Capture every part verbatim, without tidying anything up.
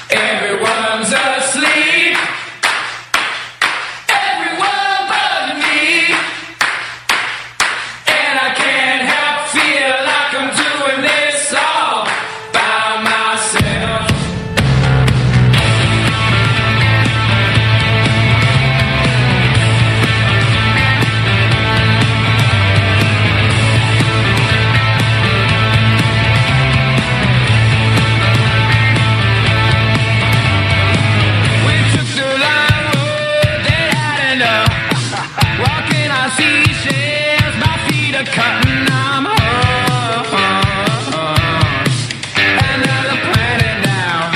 Everyone's asleep. Everyone but me. And I can't help feel like I'm doing this all by myself. Cutting, I'm home. Another planet now.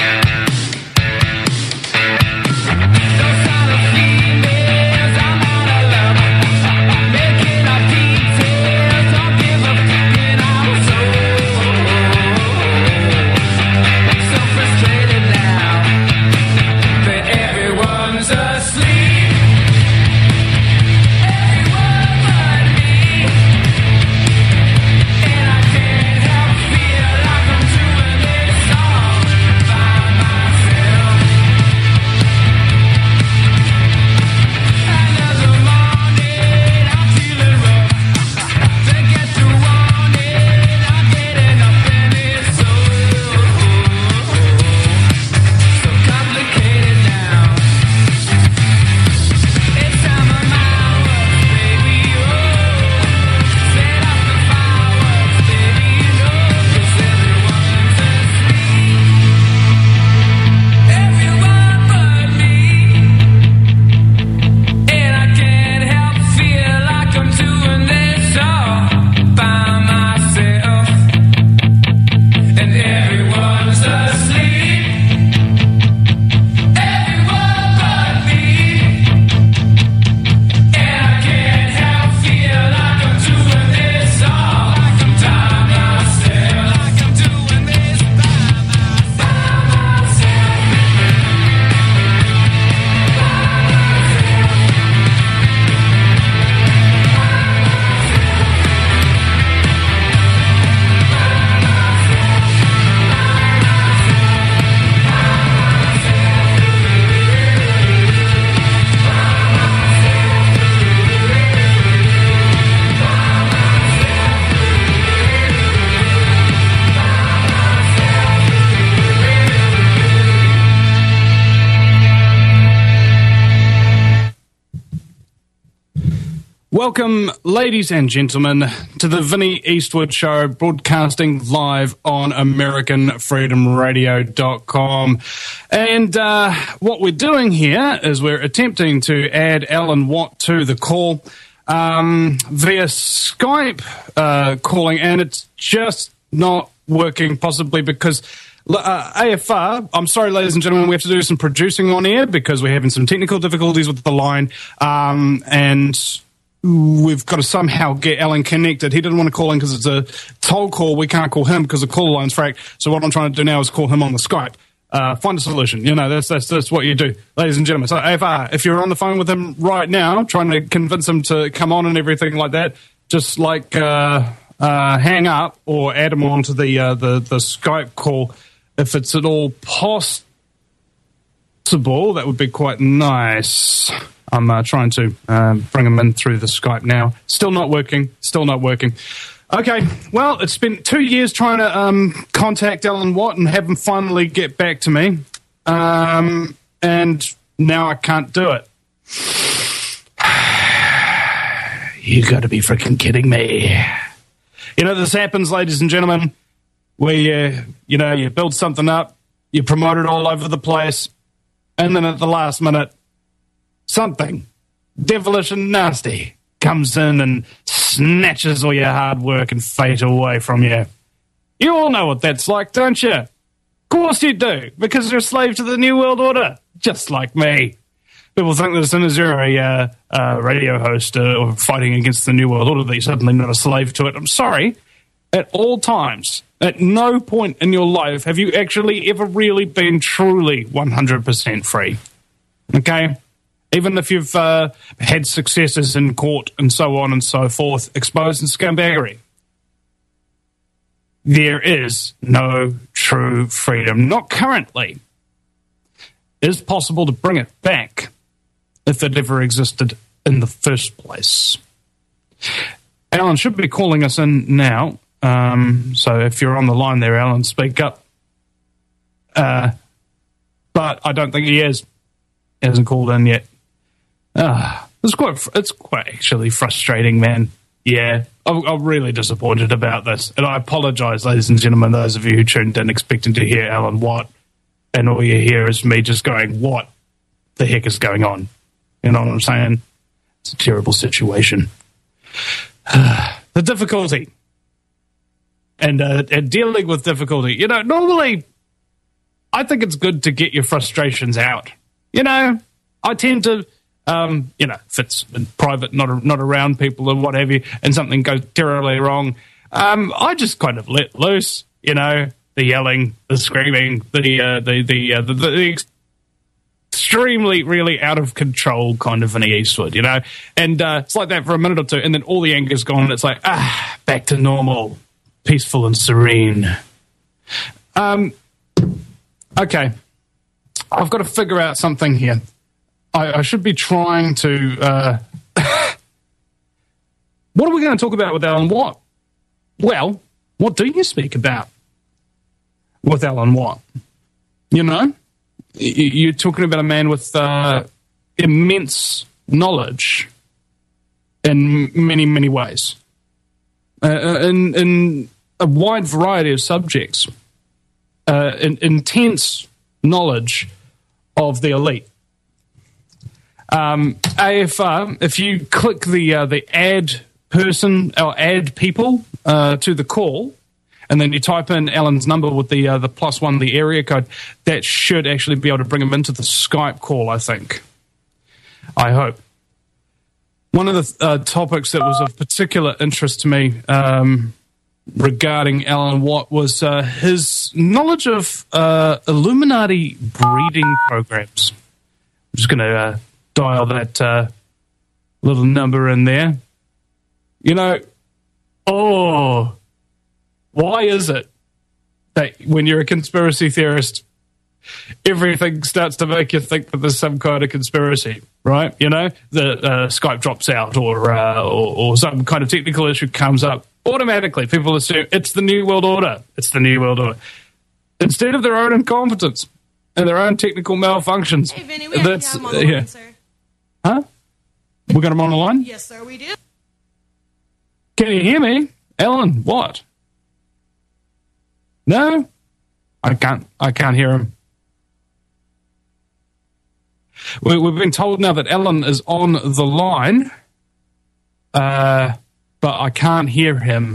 Those are the females, I'm out of love. Making up details, don't give a fuck, and I'm so, so frustrated now that everyone's asleep. Welcome, ladies and gentlemen, to the Vinnie Eastwood Show, broadcasting live on American Freedom Radio dot com. And uh, what we're doing here is we're attempting to add Alan Watt to the call um, via Skype uh, calling, and it's just not working, possibly because uh, A F R, I'm sorry, ladies and gentlemen, we have to do some producing on air because we're having some technical difficulties with the line, um, and we've got to somehow get Alan connected. He didn't want to call in because it's a toll call. We can't call him because the call line's fracked. So what I'm trying to do now is call him on the Skype. Uh, find a solution. You know, that's, that's that's what you do, ladies and gentlemen. So A F R, if you're on the phone with him right now, trying to convince him to come on and everything like that, just like uh, uh, hang up or add him on to the, uh, the, the Skype call if it's at all possible. That would be quite nice. I'm uh, trying to uh, bring him in through the Skype now. Still not working. Still not working. Okay, well, it's been two years trying to um, contact Alan Watt and have him finally get back to me. Um, and now I can't do it. You got to be freaking kidding me. You know, this happens, ladies and gentlemen, where you, you know, you build something up, you promote it all over the place, and then at the last minute, something devilish and nasty comes in and snatches all your hard work and fate away from you. You all know what that's like, don't you? Of course you do, because you're a slave to the New World Order, just like me. People think that as soon as you're a uh, uh, radio host uh, or fighting against the New World Order that you're suddenly not a slave to it. I'm sorry. At all times, at no point in your life have you actually ever really been truly one hundred percent free. Okay? Even if you've uh, had successes in court and so on and so forth, exposed in scumbaggery, there is no true freedom. Not currently. is possible to bring it back if it ever existed in the first place. Alan should be calling us in now. Um, so if you're on the line there, Alan, speak up. Uh, but I don't think he is. He hasn't called in yet. Uh, it's quite, it's quite actually frustrating, man. Yeah, I'm, I'm really disappointed about this. And I apologise, ladies and gentlemen, those of you who tuned in expecting to hear Alan Watt, and all you hear is me just going, what the heck is going on? You know what I'm saying? It's a terrible situation. The difficulty. And, uh, and dealing with difficulty. You know, normally, I think it's good to get your frustrations out. You know, I tend to, um, you know, if it's in private, not not around people and what have you, and something goes terribly wrong, um, I just kind of let loose, you know, the yelling, the screaming, the uh, the the, uh, the the extremely, really out of control kind of Vinnie Eastwood, you know, and uh, it's like that for a minute or two, and then all the anger's gone, and it's like, ah, back to normal. Peaceful and serene. Um, okay. I've got to figure out something here. I, I should be trying to... Uh, what are we going to talk about with Alan Watt? Well, what do you speak about with Alan Watt? You know? You're talking about a man with uh, immense knowledge in many, many ways. Uh, in, in a wide variety of subjects, uh, in, intense knowledge of the elite. Um, A F R, if you click the uh, the add person or add people uh, to the call, and then you type in Alan's number with the uh, the plus one, the area code, that should actually be able to bring him into the Skype call, I think. I hope. One of the uh, topics that was of particular interest to me um, regarding Alan Watt was uh, his knowledge of uh, Illuminati breeding programs. I'm just going to uh, dial that uh, little number in there. You know, oh, why is it that when you're a conspiracy theorist, everything starts to make you think that there's some kind of conspiracy, right? You know, the uh, Skype drops out or, uh, or or some kind of technical issue comes up. Automatically, people assume it's the New World Order. It's the New World Order. Instead of their own incompetence and their own technical malfunctions. Hey, Vinny, we have him on the yeah. line, sir. Huh? We got him on the line? Yes, sir, we do. Can you hear me? Alan, what? No? I can't. I can't hear him. We, we've been told now that Alan is on the line, uh, but I can't hear him.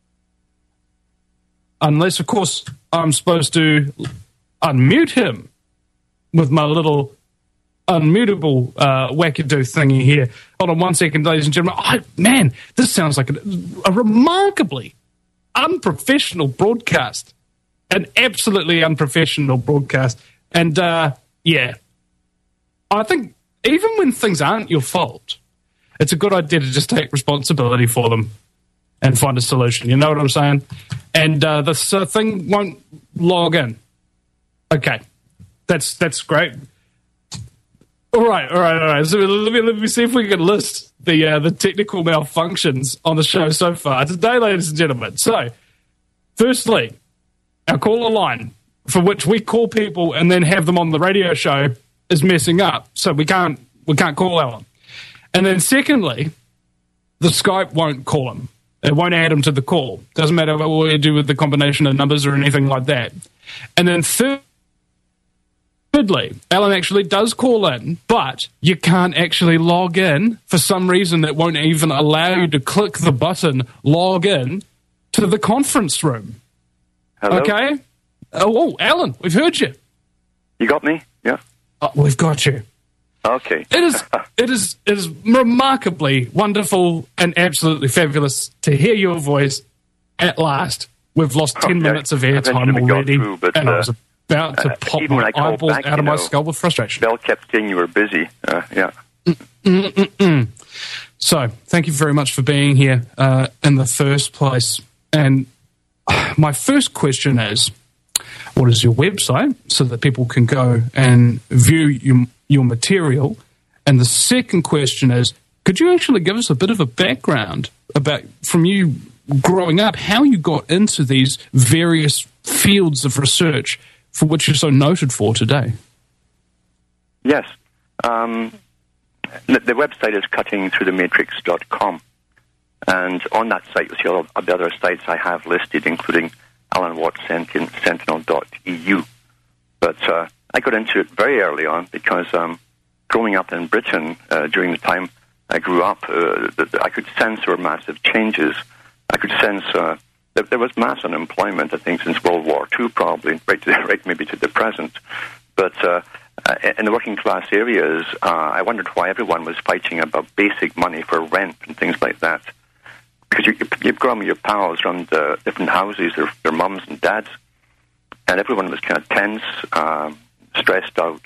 Unless, of course, I'm supposed to unmute him with my little unmutable uh, wackadoo thingy here. Hold on one second, ladies and gentlemen. Oh, man, this sounds like a, a remarkably unprofessional broadcast. An absolutely unprofessional broadcast. And, uh, yeah, I think even when things aren't your fault, it's a good idea to just take responsibility for them and find a solution. You know what I'm saying? And uh, this uh, thing won't log in. Okay, that's that's great. All right, all right, all right. So let me let me see if we can list the uh, the technical malfunctions on the show so far today, ladies and gentlemen. So, firstly, our caller line, for which we call people and then have them on the radio show, is messing up, so we can't we can't call Alan. And then secondly, the Skype won't call him. It won't add him to the call. Doesn't matter what we do with the combination of numbers or anything like that. And then thirdly, Alan actually does call in, but you can't actually log in. For some reason, that won't even allow you to click the button log in to the conference room. Hello? Okay? Oh, oh, Alan, we've heard you. You got me? Yeah. Oh, we've got you. Okay. It is, it is, it is remarkably wonderful and absolutely fabulous to hear your voice at last. We've lost ten Okay. minutes of airtime Eventually we got already, through, but, and I uh, was about to uh, pop even when my I called eyeballs back, out of you my know, skull with frustration. Bell kept saying you were busy. Uh, yeah. So, thank you very much for being here uh, in the first place. And uh, my first question is, what is your website so that people can go and view your, your material? And the second question is, could you actually give us a bit of a background about, from you growing up, how you got into these various fields of research for which you're so noted for today? Yes. Um, the, the website is cutting through the matrix dot com. And on that site, you'll see all of the other sites I have listed, including Alan Watts Sentinel dot e u. But uh, I got into it very early on because um, growing up in Britain uh, during the time I grew up, uh, I could sense there were massive changes. I could sense uh, that there was mass unemployment, I think, since World War Two, probably, right, to, right maybe to the present. But uh, in the working class areas, uh, I wondered why everyone was fighting about basic money for rent and things like that. Because you, you've grown with your pals around uh, different houses, their, their mums and dads, and everyone was kind of tense, um, stressed out.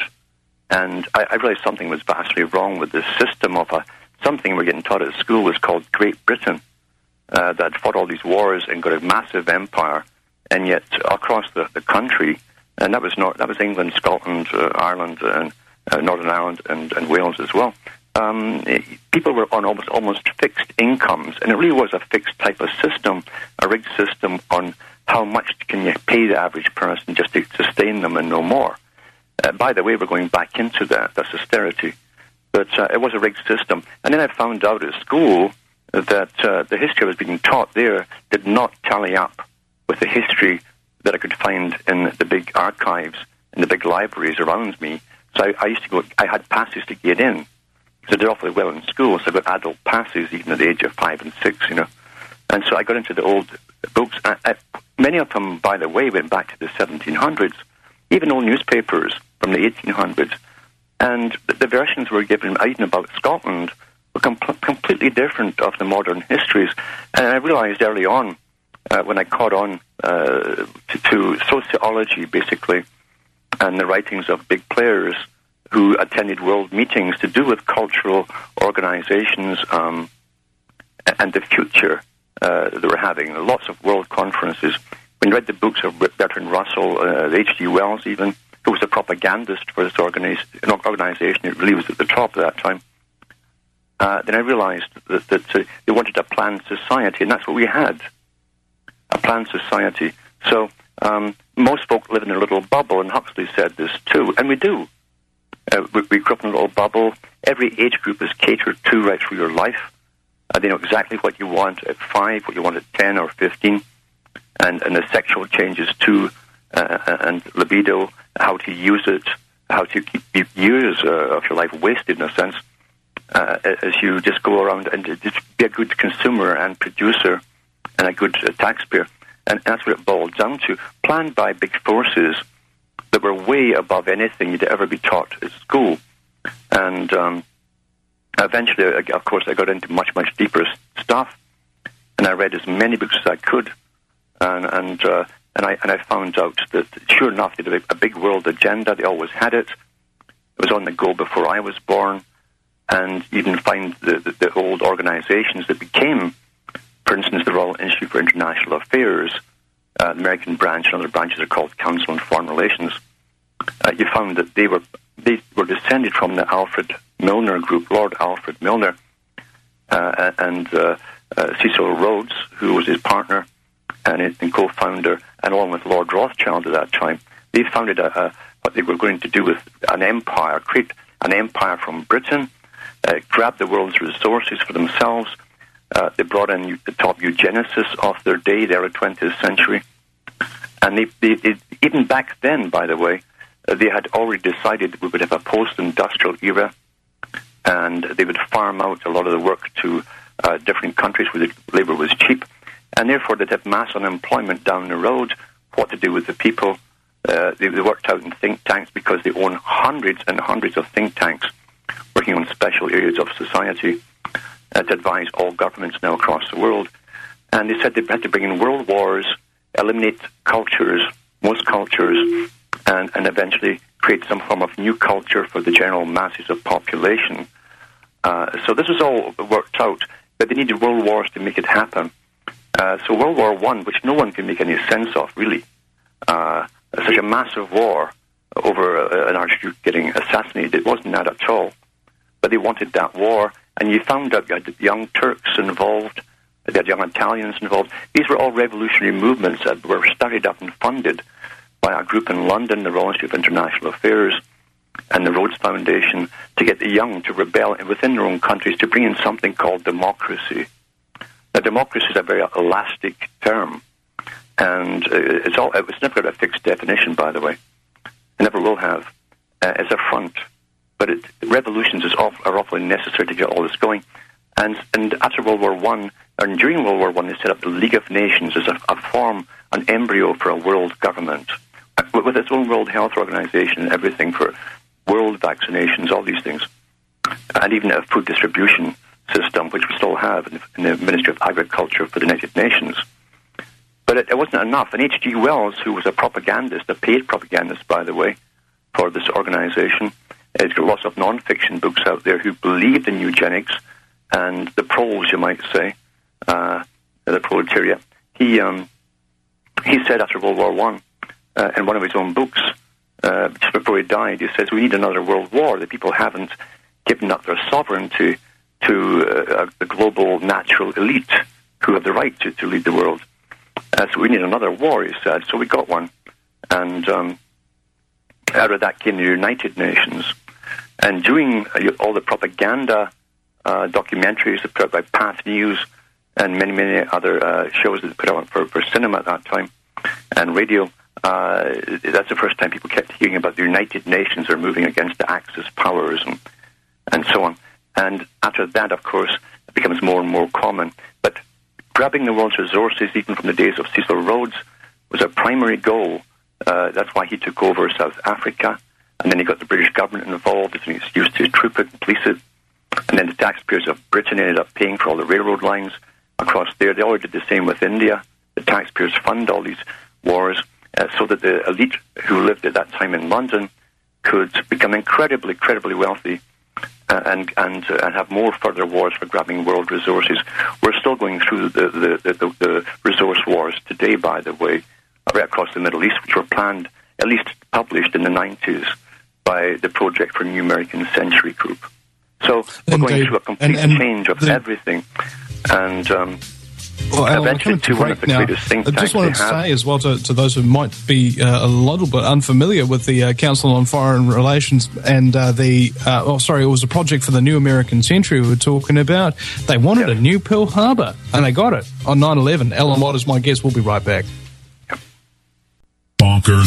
And I, I realized something was vastly wrong with this system of a, something we're getting taught at school was called Great Britain, uh, that fought all these wars and got a massive empire, and yet across the, the country, and that was not that was England, Scotland, uh, Ireland, and uh, Northern Ireland, and, and Wales as well. Um, it, people were on almost almost fixed incomes, and it really was a fixed type of system, a rigged system on how much can you pay the average person just to sustain them and no more. Uh, by the way, we're going back into that, that's austerity. But uh, it was a rigged system. And then I found out at school that uh, the history I was being taught there did not tally up with the history that I could find in the big archives, in the big libraries around me. So I, I used to go, I had passes to get in. So I did awfully well in school, so I got adult passes even at the age of five and six, you know. And so I got into the old books. I, I, many of them, by the way, went back to the seventeen hundreds, even old newspapers from the eighteen hundreds. And the, the versions were given, even about Scotland, were com- completely different of the modern histories. And I realized early on, uh, when I caught on uh, to, to sociology, basically, and the writings of big players who attended world meetings to do with cultural organizations um, and the future uh, they were having. Lots of world conferences. When you read the books of Bertrand Russell, uh, H G Wells even, who was a propagandist for this organiz- organization, it really was at the top at that time, uh, then I realized that, that uh, they wanted a planned society, and that's what we had, a planned society. So um, most folk live in a little bubble, and Huxley said this too, and we do. Uh, we, we grew up in a little bubble. Every age group is catered to right through your life. Uh, they know exactly what you want at five, what you want at ten or fifteen, and, and the sexual changes too, uh, and libido, how to use it, how to keep years uh, of your life wasted in a sense, uh, as you just go around and just be a good consumer and producer and a good uh, taxpayer. And that's what it boiled down to, planned by big forces that were way above anything you'd ever be taught at school. And um, eventually, of course, I got into much, much deeper stuff, and I read as many books as I could, and and, uh, and, I, and I found out that, sure enough, they had a big world agenda. They always had it. It was on the go before I was born, and you can find the, the, the old organizations that became, for instance, the Royal Institute for International Affairs, Uh, the American branch, and other branches are called Council on Foreign Relations. Uh, you found that they were they were descended from the Alfred Milner group, Lord Alfred Milner, uh, and uh, uh, Cecil Rhodes, who was his partner and, and co-founder, and along with Lord Rothschild at that time. They founded a, a, what they were going to do with an empire, create an empire from Britain, uh, grab the world's resources for themselves. Uh, they brought in the top eugenicists of their day, the early twentieth century. And they, they, they, even back then, by the way, uh, they had already decided that we would have a post-industrial era, and they would farm out a lot of the work to uh, different countries where the labor was cheap, and therefore they'd have mass unemployment down the road, what to do with the people. Uh, they, they worked out in think tanks because they own hundreds and hundreds of think tanks working on special areas of society Uh, to advise all governments now across the world. And they said they had to bring in world wars, eliminate cultures, most cultures, and, and eventually create some form of new culture for the general masses of population. Uh, so this was all worked out, but they needed world wars to make it happen. Uh, so World War One, which no one can make any sense of, really, uh, such a massive war over uh, an archduke getting assassinated. It wasn't that at all. But they wanted that war, and you found out you had young Turks involved, you had young Italians involved. These were all revolutionary movements that were started up and funded by a group in London, the Royal Institute of International Affairs, and the Rhodes Foundation, to get the young to rebel within their own countries to bring in something called democracy. Now, democracy is a very elastic term, and uh, it's all, it's never got a fixed definition, by the way. It never will have. Uh, it's a front. But it, revolutions is off, are awfully necessary to get all this going. And, and after World War One, and during World War One, they set up the League of Nations as a, a form, an embryo for a world government, with, with its own World Health Organization and everything for world vaccinations, all these things, and even a food distribution system, which we still have in, in the Ministry of Agriculture for the United Nations. But it, it wasn't enough. And H G Wells, who was a propagandist, a paid propagandist, by the way, for this organization, has got lots of non-fiction books out there who believed in eugenics and the proles, you might say, uh, the proletariat. He um, he said after World War One, uh, in one of his own books, uh, just before he died, he says, we need another world war. The people haven't given up their sovereignty to uh, the global natural elite who have the right to, to lead the world. Uh, so we need another war, he said. So we got one. And um, out of that came the United Nations. And during uh, all the propaganda uh, documentaries that put out by Path News and many, many other uh, shows that they put out for, for cinema at that time and radio, uh, that's the first time people kept hearing about the United Nations are moving against the Axis powers and, and so on. And after that, of course, it becomes more and more common. But grabbing the world's resources, even from the days of Cecil Rhodes, was a primary goal. Uh, that's why he took over South Africa. And then he got the British government involved, and he used to troop it and police it. And then the taxpayers of Britain ended up paying for all the railroad lines across there. They already did the same with India. The taxpayers fund all these wars uh, so that the elite who lived at that time in London could become incredibly, incredibly wealthy uh, and and, uh, and have more further wars for grabbing world resources. We're still going through the, the, the, the, the resource wars today, by the way, right across the Middle East, which were planned, at least published in the nineties, by the Project for New American Century group. So we're Indeed. going through a complete and, and change of the, everything. And um, well, Alan, eventually we're to one of the now. greatest think I tanks just wanted they to have. say as well to, to those who might be uh, a little bit unfamiliar with the uh, Council on Foreign Relations and uh, the, uh, oh sorry, it was a project for the New American Century we were talking about. They wanted Yes. a new Pearl Harbor, and they got it on nine eleven. Alan Watt is my guest. We'll be right back. Bonkers.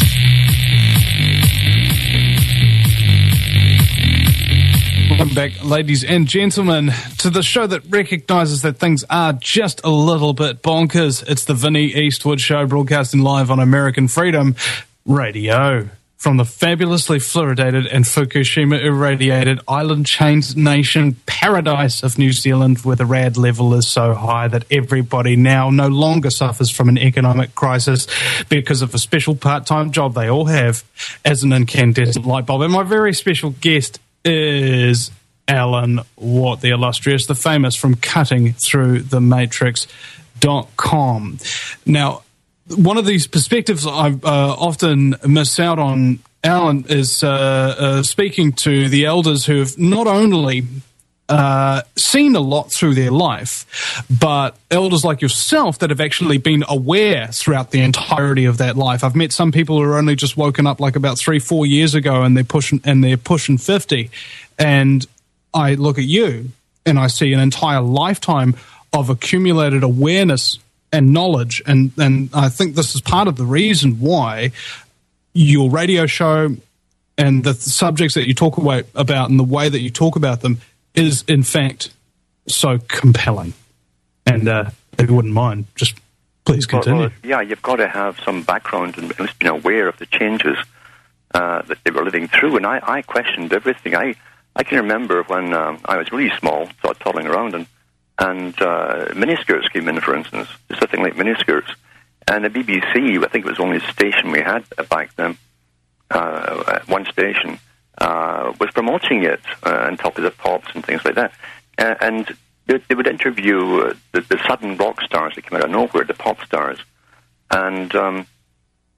Welcome back, ladies and gentlemen, to the show that recognises that things are just a little bit bonkers. It's the Vinnie Eastwood Show, broadcasting live on American Freedom Radio from the fabulously fluoridated and Fukushima irradiated island chains nation paradise of New Zealand, where the rad level is so high that everybody now no longer suffers from an economic crisis because of a special part-time job they all have as an incandescent light bulb. And my very special guest is Alan Watt, the illustrious, the famous, from cutting through the matrix dot com. Now, one of these perspectives I uh, often miss out on, Alan, is uh, uh, speaking to the elders who have not only uh, seen a lot through their life, but elders like yourself that have actually been aware throughout the entirety of that life. I've met some people who are only just woken up like about three, four years ago, and they're pushing and they're pushing fifty. And I look at you, and I see an entire lifetime of accumulated awareness and knowledge, and and I think this is part of the reason why your radio show and the subjects that you talk about and the way that you talk about them is, in fact, so compelling. And uh, if you wouldn't mind, just please continue. Well, well, yeah, you've got to have some background and at least been aware of the changes uh, that they were living through. And I, I questioned everything. I, I can remember when um, I was really small, sort of toddling around, and, and uh, miniskirts came in, for instance, just a thing like miniskirts. And the B B C, I think it was the only station we had back then, uh, one station, uh, was promoting it uh, on top of the pops and things like that. Uh, and they, they would interview uh, the, the sudden rock stars that came out of nowhere, the pop stars. And, um,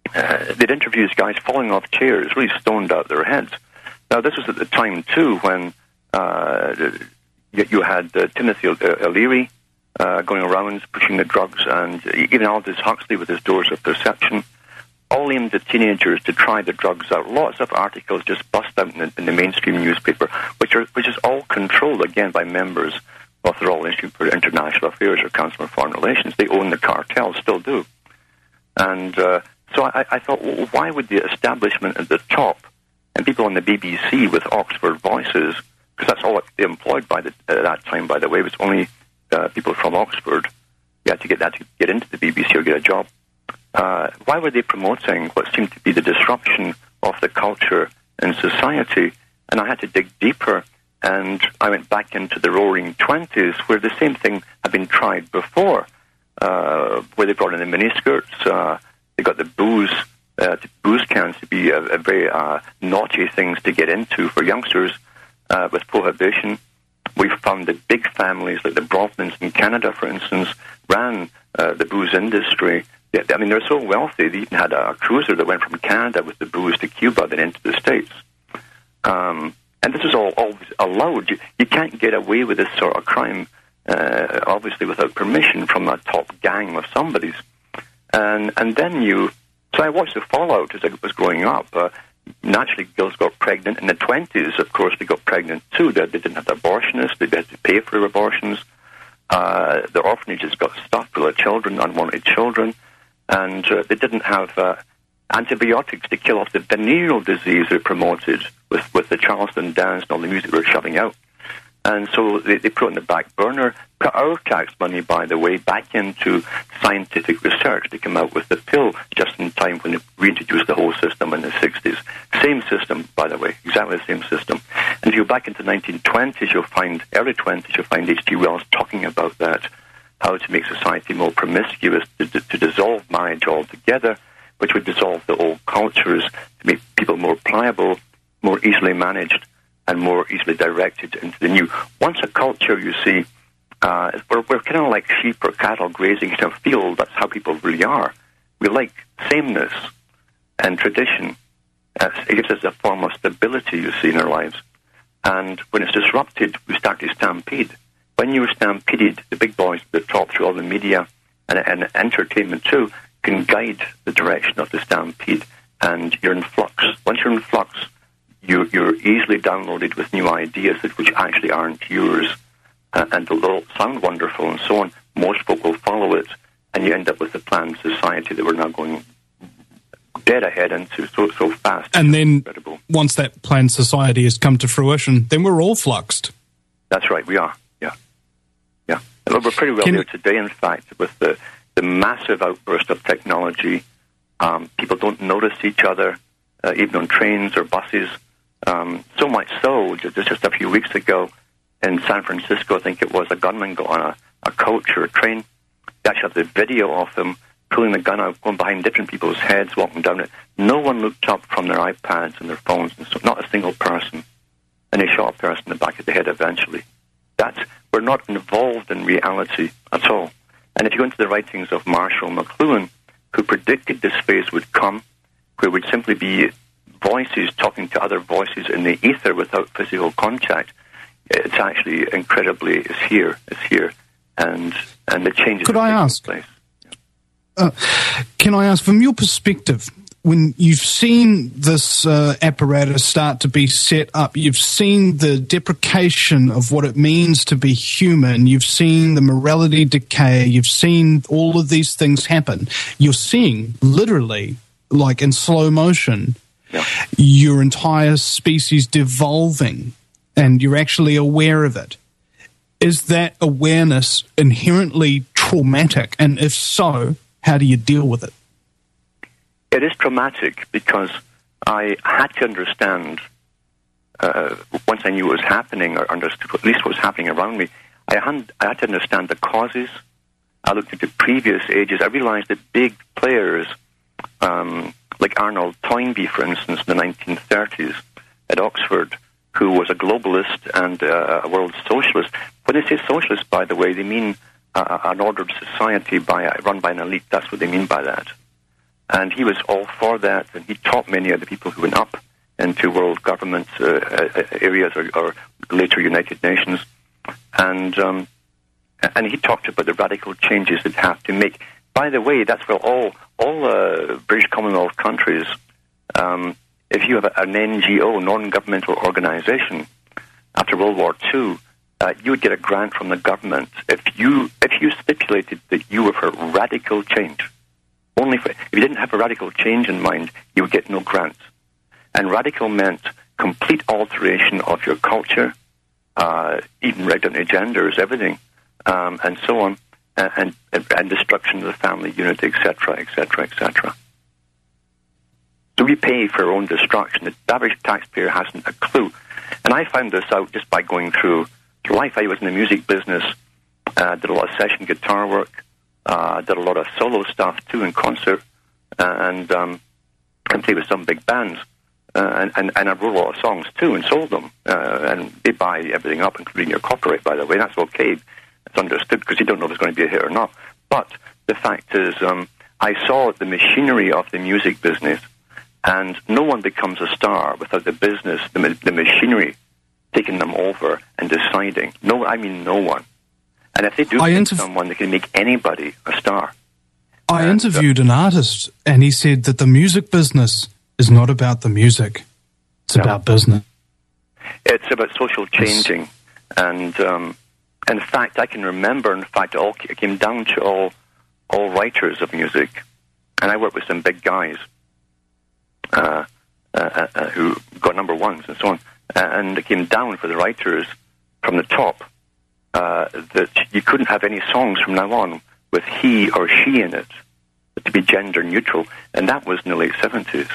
uh, they'd interview these guys falling off chairs, really stoned out their heads. Now, this was at the time, too, when uh, you, you had uh, Timothy O'Leary uh, going around pushing the drugs, and even Aldous Huxley with his Doors of Perception, all aimed at teenagers to try the drugs out. Lots of articles just bust out in the, in the mainstream newspaper, which are which is all controlled, again, by members of the Royal Institute for International Affairs or Council on Foreign Relations. They own the cartel, still do. And uh, so I, I thought, well, why would the establishment at the top and people on the B B C with Oxford voices, because that's all they employed by the, at that time, by the way, it was only uh, people from Oxford. You had to get that to get into the B B C or get a job. Uh, why were they promoting what seemed to be the disruption of the culture and society? And I had to dig deeper, and I went back into the Roaring Twenties, where the same thing had been tried before, uh, where they brought in the miniskirts, uh, they got the booze, uh, the booze cans to be a, a very uh, naughty things to get into for youngsters uh, with prohibition. We found that big families like the Bronfmans in Canada, for instance, ran uh, the booze industry. I mean, they're so wealthy, they even had a cruiser that went from Canada with the booze to Cuba, then into the States. Um, and this is all, all allowed. You, you can't get away with this sort of crime, uh, obviously, without permission from a top gang of somebody's. And and then you... So I watched the fallout as I was growing up. Uh, naturally, girls got pregnant. In the twenties, of course, they got pregnant, too. They, they didn't have abortionists. They had to pay for their abortions. Uh, the orphanages got stuffed with their children, unwanted children. And uh, they didn't have uh, antibiotics to kill off the venereal disease they promoted with, with the Charleston dance and all the music they were shoving out. And so they, they put it on the back burner, put our tax money, by the way, back into scientific research to come out with the pill just in time when they reintroduced the whole system in the sixties. Same system, by the way, exactly the same system. And if you go back into the nineteen twenties, you'll find, early twenties, you'll find H G Wells talking about that, how to make society more promiscuous, to, to, to dissolve marriage altogether, which would dissolve the old cultures, to make people more pliable, more easily managed, and more easily directed into the new. Once a culture, you see, uh, we're, we're kind of like sheep or cattle grazing in a field. That's how people really are. We like sameness and tradition. Uh, it gives us a form of stability, you see, in our lives. And when it's disrupted, we start to stampede. When you stampeded, the big boys at the top through all the media and, and entertainment too can guide the direction of the stampede, and you're in flux. Once you're in flux, you, you're easily downloaded with new ideas that which actually aren't yours, uh, and they'll sound wonderful and so on. Most folk will follow it, and you end up with the planned society that we're now going dead ahead into so so fast. And then incredible. Once that planned society has come to fruition, then we're all fluxed. That's right, we are. Yeah, we're pretty well Can there today, in fact, with the, the massive outburst of technology. Um, people don't notice each other, uh, even on trains or buses. Um, so much so, just, just a few weeks ago in San Francisco, I think it was, a gunman got on a, a coach or a train. They actually have the video of them pulling the gun out, going behind different people's heads, walking down it. No one looked up from their iPads and their phones, and so not a single person. And they shot a person in the back of the head eventually. That's, we're not involved in reality at all. And if you go into the writings of Marshall McLuhan, who predicted this phase would come, where would simply be voices talking to other voices in the ether without physical contact, it's actually incredibly, it's here, it's here, and and the changes. Could I ask? Place. Uh, can I ask, from your perspective, when you've seen this uh, apparatus start to be set up, you've seen the deprecation of what it means to be human, you've seen the morality decay, you've seen all of these things happen, you're seeing, literally, like in slow motion, yeah. your entire species devolving, and you're actually aware of it. Is that awareness inherently traumatic? And if so, how do you deal with it? It is traumatic because I had to understand, uh, once I knew what was happening, or understood at least what was happening around me, I had, I had to understand the causes. I looked into previous ages. I realized that big players, um, like Arnold Toynbee, for instance, in the nineteen thirties at Oxford, who was a globalist and uh, a world socialist. When they say socialist, by the way, they mean uh, an ordered society by, run by an elite. That's what they mean by that. And he was all for that, and he taught many of the people who went up into world government uh, uh, areas or, or later United Nations. And um, and he talked about the radical changes that have to make. By the way, that's where all all uh, British Commonwealth countries, um, if you have an N G O, non-governmental organization, after World War Two, uh, you would get a grant from the government if you if you stipulated that you were for radical change. Only for, if you didn't have a radical change in mind, you would get no grants. And radical meant complete alteration of your culture, uh, even right down to genders, everything, um, and so on, and, and, and destruction of the family unit, et cetera, et cetera, et cetera. So we pay for our own destruction. The average taxpayer hasn't a clue. And I found this out just by going through life. I was in the music business, uh, did a lot of session guitar work, Uh, did a lot of solo stuff too in concert, and um, and played with some big bands, uh, and, and and I wrote a lot of songs too and sold them, uh, and they buy everything up, including your copyright. By the way, that's okay. It's understood because you don't know if it's going to be a hit or not. But the fact is, um, I saw the machinery of the music business, and no one becomes a star without the business, the, the machinery, taking them over and deciding. No, I mean no one. And if they do I pick interv- someone, they can make anybody a star. I and, interviewed uh, an artist, and he said that the music business is not about the music; it's no. about business. It's about social changing, and um, in fact, I can remember. In fact, it all it came down to all all writers of music, and I worked with some big guys uh, uh, uh, who got number ones and so on, and it came down for the writers from the top. Uh, that you couldn't have any songs from now on with he or she in it, but to be gender neutral, and that was in the late seventies.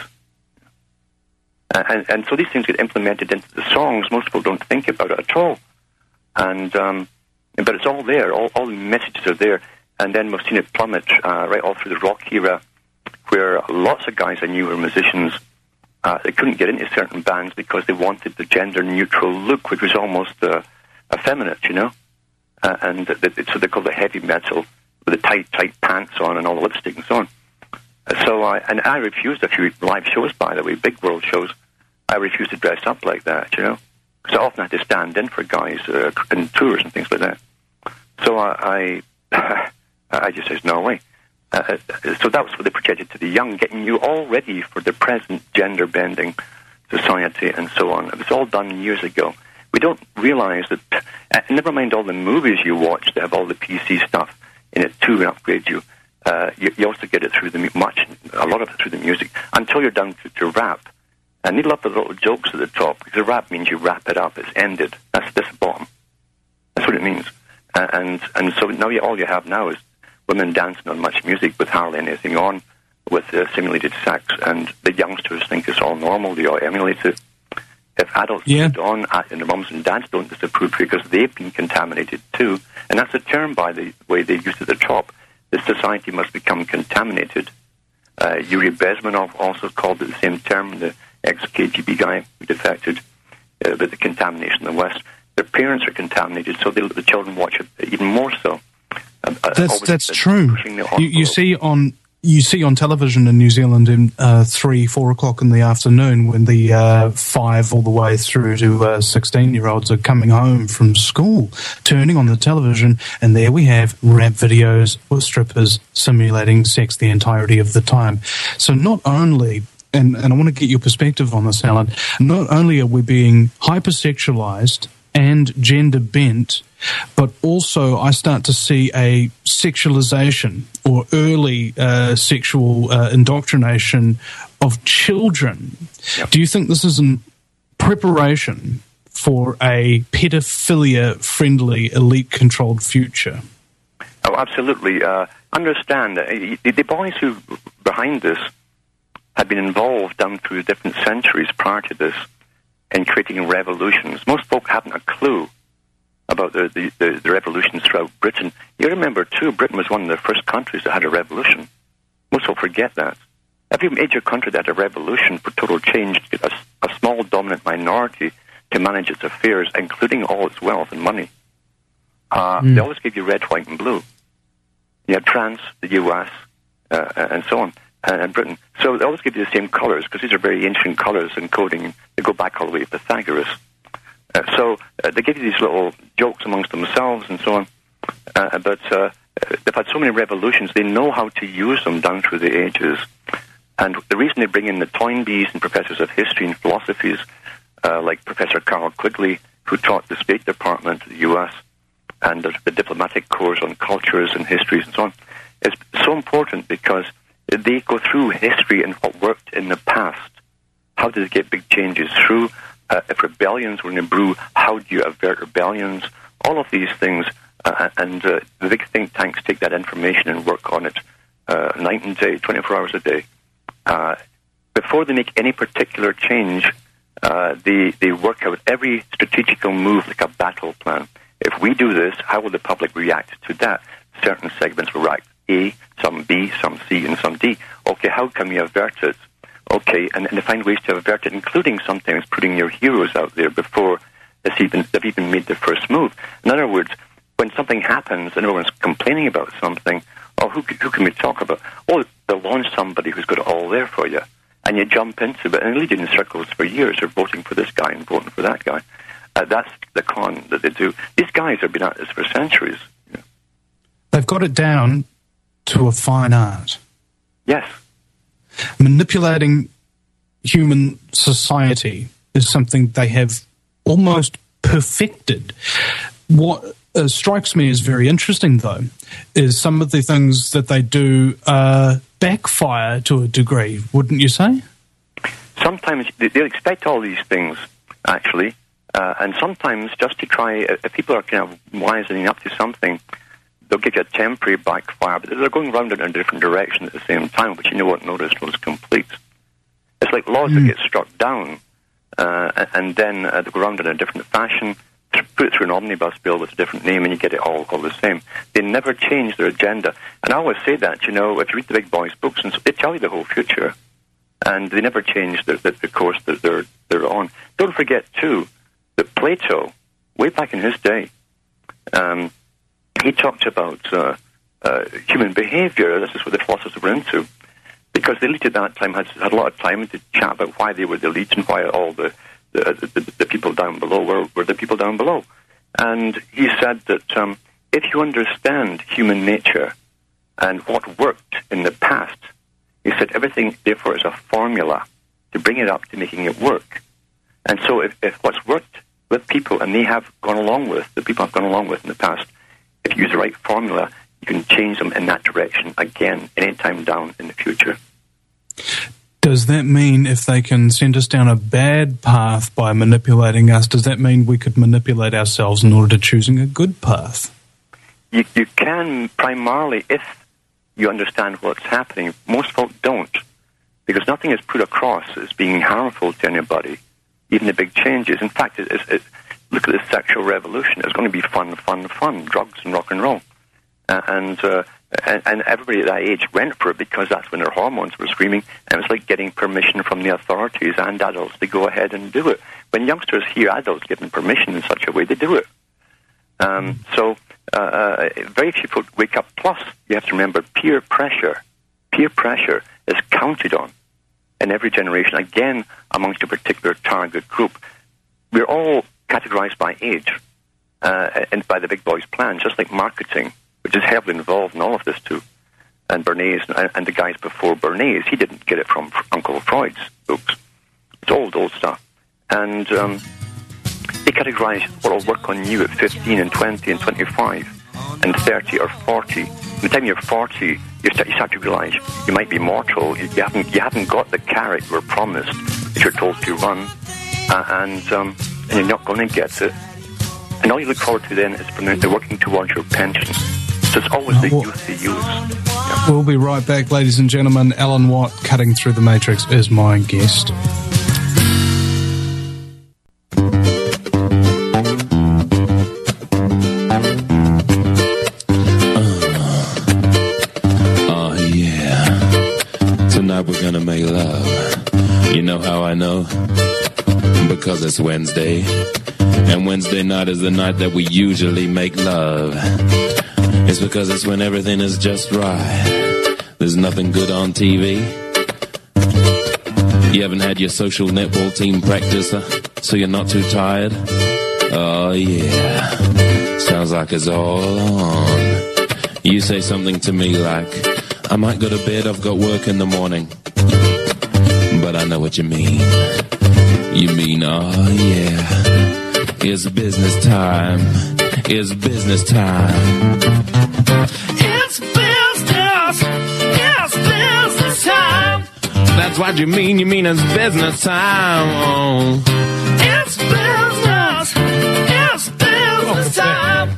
Uh, and, and so these things get implemented into the songs. Most people don't think about it at all, and um, but it's all there. All, all the messages are there. And then we've seen it plummet uh, right all through the rock era, where lots of guys I knew were musicians. Uh, they couldn't get into certain bands because they wanted the gender neutral look, which was almost uh, effeminate, you know. Uh, and the, the, so they call it heavy metal with the tight, tight pants on and all the lipstick and so on. Uh, so I and I refused a few live shows, by the way, big world shows. I refused to dress up like that, you know, because I often had to stand in for guys uh, in tours and things like that. So I, I, I just said no way. Uh, so that was what they projected to the young, getting you all ready for the present gender bending society and so on. It was all done years ago. We don't realize that, uh, never mind all the movies you watch that have all the P C stuff in it too and upgrade you. Uh, you, you also get it through the much, a lot of it through the music, until you're down to, to rap. And they love the little jokes at the top, because the rap means you wrap it up, it's ended. That's this bottom. That's what it means. Uh, and and so now you, all you have now is women dancing on much music with hardly anything on, with uh, simulated sex, and the youngsters think it's all normal, they all emulate it. If adults yeah. put it on uh, and the mums and dads don't disapprove because they've been contaminated too, and that's a term, by the way, they used at the top. This society must become contaminated. Uh, Yuri Bezmenov also called it the same term, the ex-K G B guy who defected, uh, with the contamination in the West. Their parents are contaminated, so they, the children watch it even more so. Uh, that's that's uh, true. You, you see on you see on television in New Zealand in uh, three, four o'clock in the afternoon when the uh, five all the way through to uh, sixteen-year-olds are coming home from school, turning on the television, and there we have rap videos with strippers simulating sex the entirety of the time. So not only, and, and I want to get your perspective on this, Alan, not only are we being hypersexualized and gender bent, but also I start to see a sexualization or early uh, sexual uh, indoctrination of children. Yep. Do you think this is in preparation for a pedophilia-friendly, elite-controlled future? Oh, absolutely. Uh, understand, uh, the boys who behind this had been involved down through different centuries prior to this in creating revolutions. Most folk haven't a clue about the, the, the, the revolutions throughout Britain. You remember, too, Britain was one of the first countries that had a revolution. Most folk forget that. Every major country that had a revolution for total change to get a, a small dominant minority to manage its affairs, including all its wealth and money. Uh, mm. They always give you red, white, and blue. You had France, the U S, uh, and so on. and Britain. So they always give you the same colours, because these are very ancient colours encoding. They go back all the way to Pythagoras. Uh, so uh, they give you these little jokes amongst themselves and so on. Uh, but uh, they've had so many revolutions, they know how to use them down through the ages. And the reason they bring in the Toynbees and professors of history and philosophies, uh, like Professor Carl Quigley, who taught the State Department of the U S, and the, the diplomatic corps on cultures and histories and so on, is so important because they go through history and what worked in the past. How did they get big changes through? Uh, if rebellions were in a brew, how do you avert rebellions? All of these things, uh, and uh, the big think tanks take that information and work on it uh, night and day, twenty-four hours a day. Uh, before they make any particular change, uh, they, they work out every strategical move like a battle plan. If we do this, how will the public react to that? Certain segments will react A, some B, some C, and some D. Okay, how can we avert it? Okay, and, and they find ways to avert it, including sometimes putting your heroes out there before it's even, they've even made the first move. In other words, when something happens and everyone's complaining about something, oh, who, who can we talk about? Oh, they'll launch somebody who's got it all there for you. And you jump into it, and they lead you in circles for years. They're voting for this guy and voting for that guy. Uh, that's the con that they do. These guys have been at this for centuries. You know. They've got it down to a fine art. Yes. Manipulating human society is something they have almost perfected. What uh, strikes me as very interesting, though, is some of the things that they do uh, backfire to a degree, wouldn't you say? Sometimes they'll expect all these things, actually, uh, and sometimes just to try, if people are kind of wising up to something, they'll give you a temporary backfire, but they're going around it in a different direction at the same time, which you know what notice was complete. It's like laws mm. that get struck down, uh, and then uh, they go around in a different fashion, put it through an omnibus bill with a different name, and you get it all, all the same. They never change their agenda. And I always say that, you know, if you read the big boys' books, and so they tell you the whole future, and they never change the, the, the course that they're, they're on. Don't forget, too, that Plato, way back in his day, um, he talked about uh, uh, human behavior. This is what the philosophers were into, because the elite at that time had, had a lot of time to chat about why they were the elite and why all the the, the, the people down below were, were the people down below. And he said that um, if you understand human nature and what worked in the past, he said everything, therefore, is a formula to bring it up to making it work. And so if, if what's worked with people, and they have gone along with, the people have gone along with in the past, if you use the right formula, you can change them in that direction again, any time down in the future. Does that mean if they can send us down a bad path by manipulating us, does that mean we could manipulate ourselves in order to choosing a good path? You, you can primarily if you understand what's happening. Most folk don't, because nothing is put across as being harmful to anybody, even the big changes. In fact, it, it, it, look at the sexual revolution. It's going to be fun, fun, fun, drugs and rock and roll. Uh, and, uh, and and everybody at that age went for it because that's when their hormones were screaming, and it was like getting permission from the authorities and adults to go ahead and do it. When youngsters hear adults giving permission in such a way, they do it. Um, so uh, uh, very few people wake up. Plus, you have to remember, peer pressure. Peer pressure is counted on in every generation, again, amongst a particular target group. We're all categorized by age uh, and by the big boys' plan, just like marketing, which is heavily involved in all of this too. And Bernays and, and the guys before Bernays, he didn't get it from Uncle Freud's books. It's old, old stuff. And um, they categorize what will work on you at fifteen and twenty and twenty-five and thirty or forty. By the time you're forty, you start, you start to realize you might be mortal. You, you haven't you haven't got the carrot you were promised that you're told to run, uh, and um, and you're not going to get it. And all you look forward to then is from the working towards your pension. So it's always the youth they use. Yeah. We'll be right back, ladies and gentlemen. Alan Watt, Cutting Through the Matrix, is my guest. Oh, yeah. Tonight we're gonna make love. You know how I know? Because it's Wednesday. And Wednesday night is the night that we usually make love. It's because it's when everything is just right. There's nothing good on T V. You haven't had your social netball team practice, uh, so you're not too tired. Oh yeah, sounds like it's all on. You say something to me like, I might go to bed, I've got work in the morning. But I know what you mean. You mean, oh yeah, it's business time. It's business time. It's business. It's business time. That's what you mean. You mean it's business time. Oh. It's business. It's business time.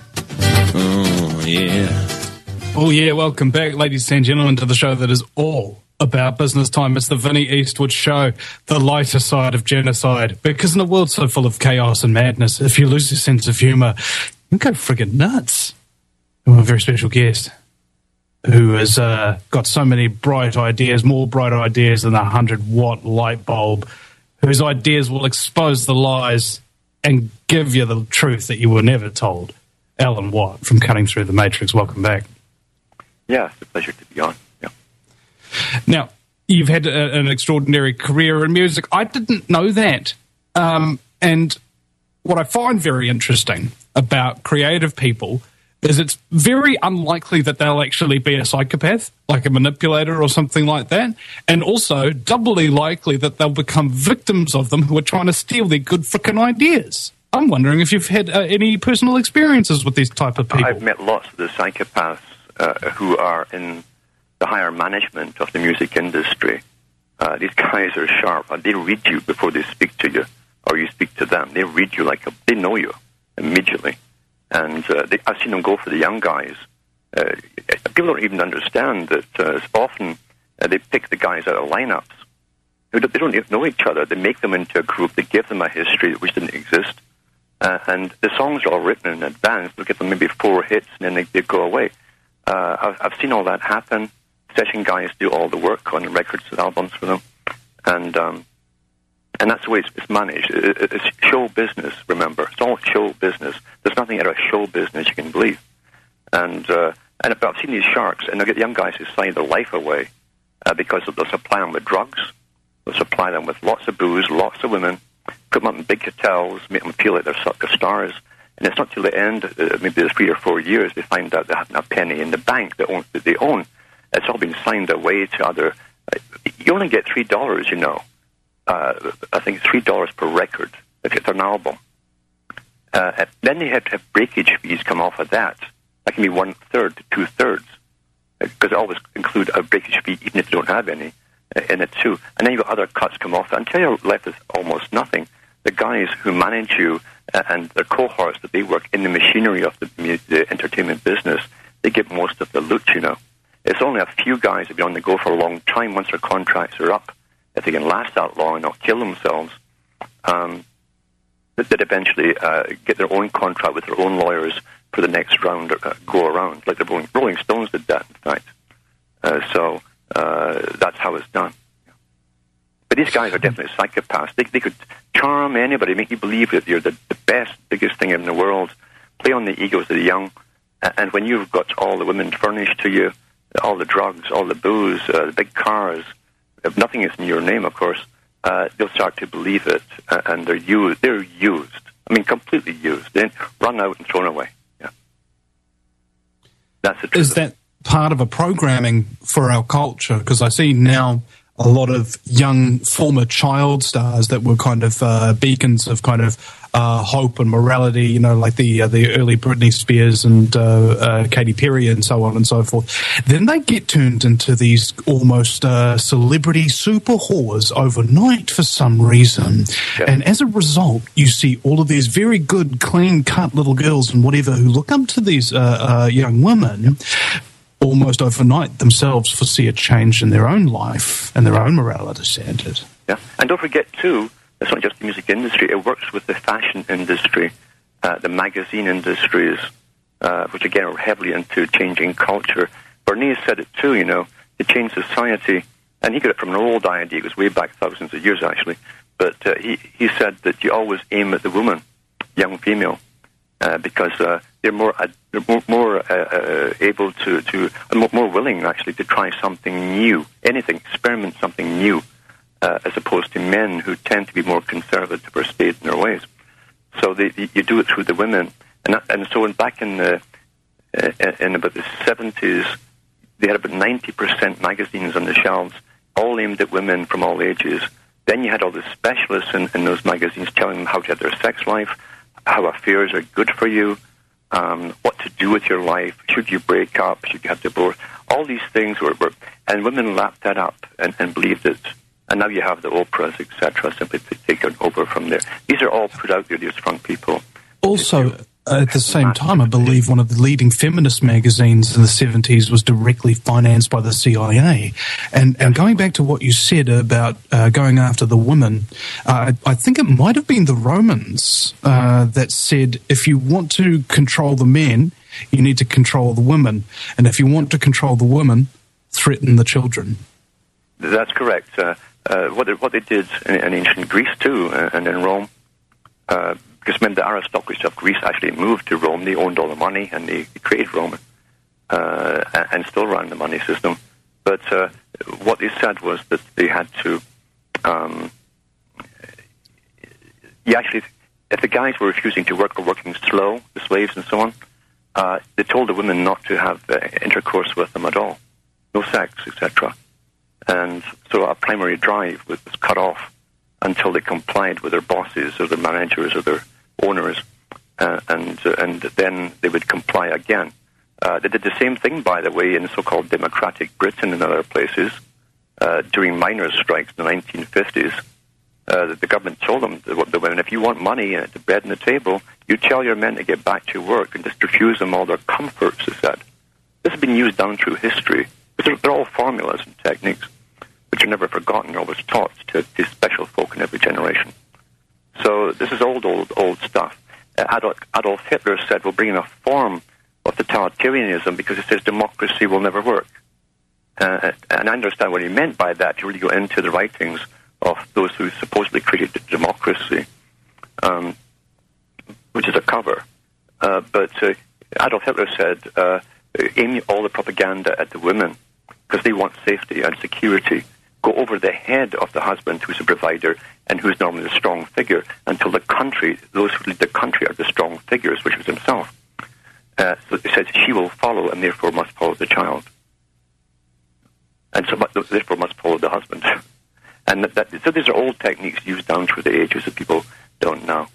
Oh, yeah. Oh, yeah, welcome back, ladies and gentlemen, to the show that is all about business time. It's the Vinnie Eastwood Show, the lighter side of genocide. Because in a world so full of chaos and madness, if you lose your sense of humour, you go friggin' nuts. And we have a very special guest who has uh, got so many bright ideas, more bright ideas than a hundred-watt light bulb, whose ideas will expose the lies and give you the truth that you were never told. Alan Watt from Cutting Through the Matrix, welcome back. Yeah, it's a pleasure to be on. Yeah. Now, you've had a, an extraordinary career in music. I didn't know that. Um, and what I find very interesting about creative people is it's very unlikely that they'll actually be a psychopath, like a manipulator or something like that, and also doubly likely that they'll become victims of them who are trying to steal their good frickin' ideas. I'm wondering if you've had uh, any personal experiences with these type of people. I've met lots of the psychopaths uh, who are in the higher management of the music industry. Uh, these guys are sharp. They read you before they speak to you, or you speak to them. They read you like a, they know you immediately. And uh, they, I've seen them go for the young guys. Uh, people don't even understand that uh, often uh, they pick the guys out of lineups. They don't even know each other. They make them into a group. They give them a history which didn't exist. Uh, and the songs are all written in advance. They'll give them maybe four hits, and then they, they go away. Uh, I've, I've seen all that happen. Session guys do all the work on records and albums for them. And um, and that's the way it's, it's managed. It, it, it's show business, remember. It's all show business. There's nothing out of show business you can believe. And uh, and I've seen these sharks, and they'll get young guys who sign their life away uh, because they'll supply them with drugs. They'll supply them with lots of booze, lots of women, put them up in big hotels, make them feel like they're, they're stars. And it's not till the end, uh, maybe three or four years, they find out they haven't a penny in the bank that, own, that they own. It's all been signed away to other... Uh, you only get three dollars, you know. Uh, I think three dollars per record if it's an album. Uh, then they have to have breakage fees come off of that. That can be one-third to two-thirds. Because they always include a breakage fee even if they don't have any uh, in it too. And then you've got other cuts come off until you're left with almost nothing. The guys who manage you uh, and their cohorts that they work in the machinery of the, the entertainment business, they get most of the loot, you know. It's only a few guys who've been on the go for a long time once their contracts are up, if they can last that long and not kill themselves, um, that, that eventually uh, get their own contract with their own lawyers for the next round or uh, go around. Like the Rolling, Rolling Stones did that, in fact. Uh, so uh, that's how it's done. But these guys are definitely psychopaths. They, they could charm anybody, make you believe that you're the, the best, biggest thing in the world, play on the egos of the young, and when you've got all the women furnished to you, all the drugs, all the booze, uh, the big cars, if nothing is in your name, of course, uh, they'll start to believe it, uh, and they're used. They're used. I mean, completely used. Then run out and thrown away. Yeah, that's the truth. Is that part of a programming for our culture? Because I see now a lot of young former child stars that were kind of uh, beacons of kind of uh, hope and morality, you know, like the uh, the early Britney Spears and uh, uh, Katy Perry and so on and so forth. Then they get turned into these almost uh, celebrity super whores overnight for some reason. Yeah. And as a result, you see all of these very good, clean-cut little girls and whatever who look up to these uh, uh, young women almost overnight themselves foresee a change in their own life and their own morality standard. Yeah, and don't forget, too, it's not just the music industry. It works with the fashion industry, uh, the magazine industries, uh, which, again, are heavily into changing culture. Bernays said it, too, you know, to change society. And he got it from an old idea. It goes way back thousands of years, actually. But uh, he, he said that you always aim at the woman, young female, uh, because uh, they're more ad- they're more, more uh, uh, able to, to and more, more willing, actually, to try something new, anything, experiment something new, uh, as opposed to men who tend to be more conservative or staid in their ways. So they, you do it through the women. And, and so back in the uh, in about the seventies, they had about ninety percent magazines on the shelves, all aimed at women from all ages. Then you had all the specialists in, in those magazines telling them how to have their sex life, how affairs are good for you, um, what to do with your life, should you break up, should you have divorce. All these things were, were and women lapped that up and, and believed it. And now you have the Oprahs, et cetera, simply to take it over from there. These are all put out there, these front people. Also, at the same time, I believe one of the leading feminist magazines in the seventies was directly financed by the C I A. And, and going back to what you said about uh, going after the women, uh, I think it might have been the Romans uh, that said, if you want to control the men, you need to control the women. And if you want to control the women, threaten the children. That's correct. Uh, uh, what, they, what they did in, in ancient Greece, too, uh, and in Rome, uh, because remember, the aristocracy of Greece actually moved to Rome. They owned all the money, and they, they created Rome, uh, and still ran the money system. But uh, what they said was that they had to... Um, you actually, if the guys were refusing to work or working slow, the slaves and so on, uh, they told the women not to have uh, intercourse with them at all. No sex, et cetera. And so our primary drive was, was cut off until they complied with their bosses or their managers or their owners, uh, and uh, and then they would comply again. Uh, they did the same thing, by the way, in so-called democratic Britain and other places uh, during miners' strikes in the nineteen fifties. Uh, the government told them, the, the women, if you want money and the bread on the table, you tell your men to get back to work and just refuse them all their comforts, they said. This has been used down through history. They're, they're all formulas and techniques which are never forgotten, they're always taught to, to special folk in every generation. So this is old, old, old stuff. Uh, Adolf, Adolf Hitler said, we'll bring in a form of totalitarianism because it says democracy will never work. Uh, and I understand what he meant by that, to really go into the writings of those who supposedly created democracy, um, which is a cover. Uh, but uh, Adolf Hitler said, uh, aim all the propaganda at the women because they want safety and security. Go over the head of the husband who's a provider and who's normally the strong figure until the country, those who lead the country are the strong figures, which was himself. Uh, so he says she will follow and therefore must follow the child. And so therefore must follow the husband. And that, that, so these are old techniques used down through the ages that people don't know.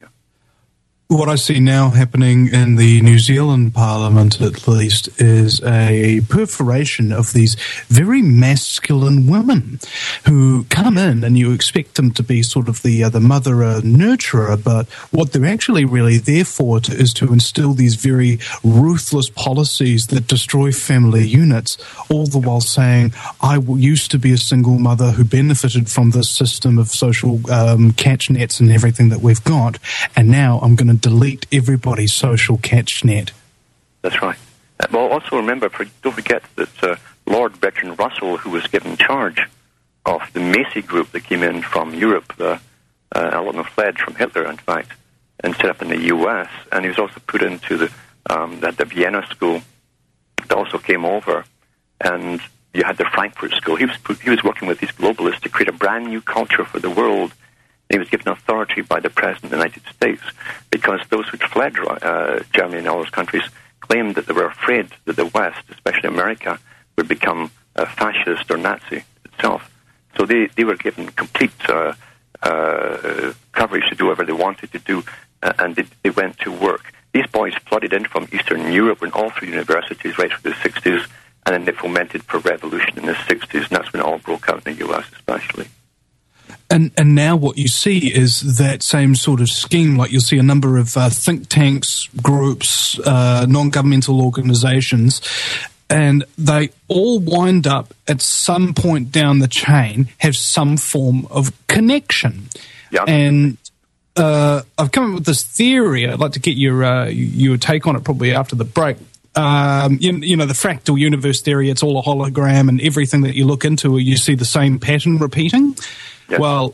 What I see now happening in the New Zealand Parliament, at least, is a perforation of these very masculine women who come in and you expect them to be sort of the uh, the mother uh, nurturer, but what they're actually really there for to, is to instill these very ruthless policies that destroy family units, all the while saying, I used to be a single mother who benefited from this system of social um, catch nets and everything that we've got, and now I'm going to delete everybody's social catch net. That's right. Uh, well, also remember, for, don't forget that uh, Lord Bertrand Russell, who was given charge of the Macy group that came in from Europe, uh, uh, a lot of them fled from Hitler, in fact, and set up in the U S, and he was also put into the, um, the, the Vienna school that also came over, and you had the Frankfurt school. He was, he was working with these globalists to create a brand new culture for the world. He was given authority by the President of the United States because those who'd fled uh, Germany and all those countries claimed that they were afraid that the West, especially America, would become uh, fascist or Nazi itself. So they, they were given complete uh, uh, coverage to do whatever they wanted to do, uh, and they, they went to work. These boys flooded in from Eastern Europe, went all through universities right through the sixties, and then they fomented for revolution in the sixties, and that's when it all broke out in the U S especially. And and now what you see is that same sort of scheme. Like you'll see a number of uh, think tanks, groups, uh, non-governmental organizations, and they all wind up at some point down the chain have some form of connection. Yep. And uh, I've come up with this theory. I'd like to get your uh, your take on it probably after the break. Um, you, you know, the fractal universe theory, it's all a hologram, and everything that you look into, you see the same pattern repeating. Yes. Well,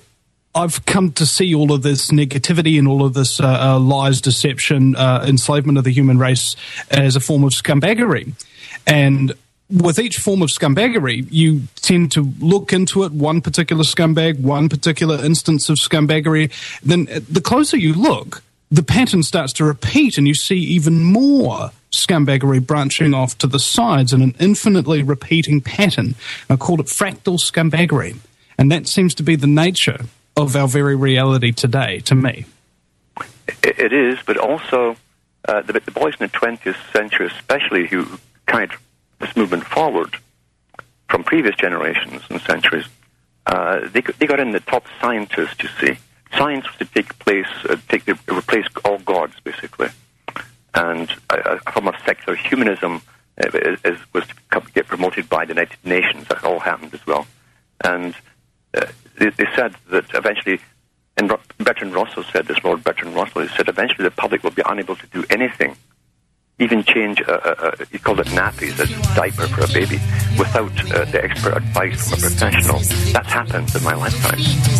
I've come to see all of this negativity and all of this uh, uh, lies, deception, uh, enslavement of the human race as a form of scumbaggery. And with each form of scumbaggery, you tend to look into it, one particular scumbag, one particular instance of scumbaggery. Then the closer you look, the pattern starts to repeat and you see even more scumbaggery branching off to the sides in an infinitely repeating pattern. I called it fractal scumbaggery. And that seems to be the nature of our very reality today, to me. It, it is, but also uh, the, the boys in the twentieth century especially who carried this movement forward from previous generations and centuries, uh, they, they got in the top scientists, you see. Science was to take place, uh, take the, replace all gods, basically. And a, a form of secular humanism uh, is, is, was to come, get promoted by the United Nations. That all happened as well. And uh, they, they said that eventually, and Bertrand Russell said this, Lord Bertrand Russell, he said eventually the public will be unable to do anything, even change, a, a, a, he called it nappies, a diaper for a baby, without uh, the expert advice from a professional. That's happened in my lifetime.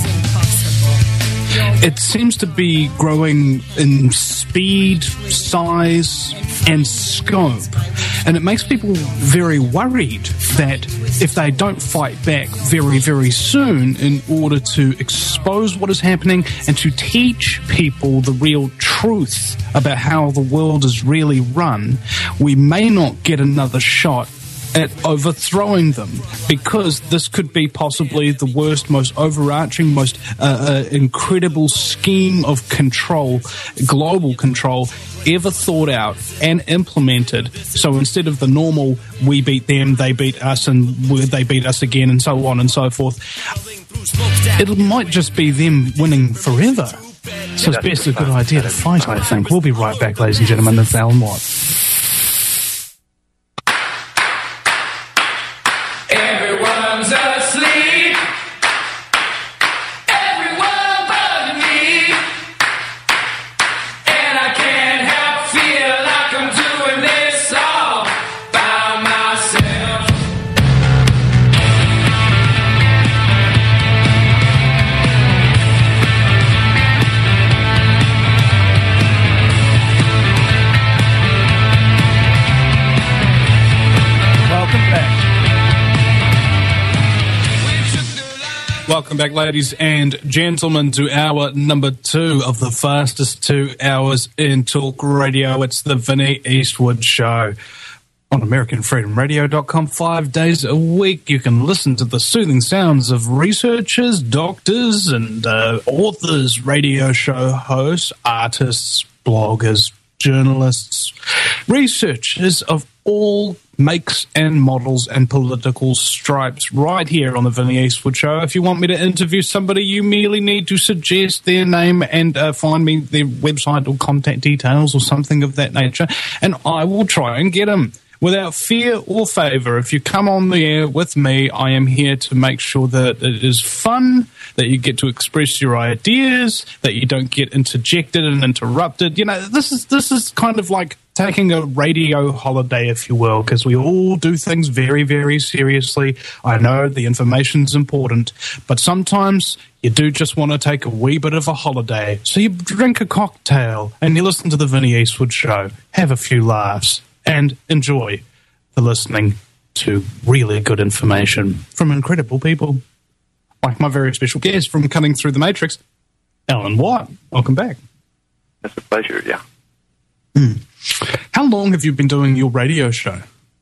It seems to be growing in speed, size, and scope. And it makes people very worried that if they don't fight back very, very soon in order to expose what is happening and to teach people the real truth about how the world is really run, we may not get another shot at overthrowing them, because this could be possibly the worst, most overarching, most uh, uh, incredible scheme of control, global control, ever thought out and implemented. So instead of the normal, we beat them, they beat us, and they beat us again, and so on and so forth, it might just be them winning forever. So it's best a good idea to fight, I think. We'll be right back, ladies and gentlemen, of Alan Watt. Everyone's asleep. Everyone but me. And I can't help feel like I'm doing this all by myself. Welcome back. Welcome back, ladies and gentlemen, to hour number two of the fastest two hours in talk radio. It's the Vinnie Eastwood Show on American Freedom Radio dot com. Five days a week, you can listen to the soothing sounds of researchers, doctors, and uh, authors, radio show hosts, artists, bloggers, journalists, researchers of all makes and models and political stripes right here on the Vinnie Eastwood Show. If you want me to interview somebody, you merely need to suggest their name and uh, find me their website or contact details or something of that nature, and I will try and get them without fear or favour. If you come on the air with me, I am here to make sure that it is fun, that you get to express your ideas, that you don't get interjected and interrupted. You know, this is this is kind of like taking a radio holiday, if you will, because we all do things very, very seriously. I know the information's important, but sometimes you do just want to take a wee bit of a holiday. So you drink a cocktail and you listen to the Vinnie Eastwood Show, have a few laughs, and enjoy the listening to really good information from incredible people. Like my very special guest from Cutting Through the Matrix, Alan Watt. Welcome back. It's a pleasure, yeah. Mm. How long have you been doing your radio show?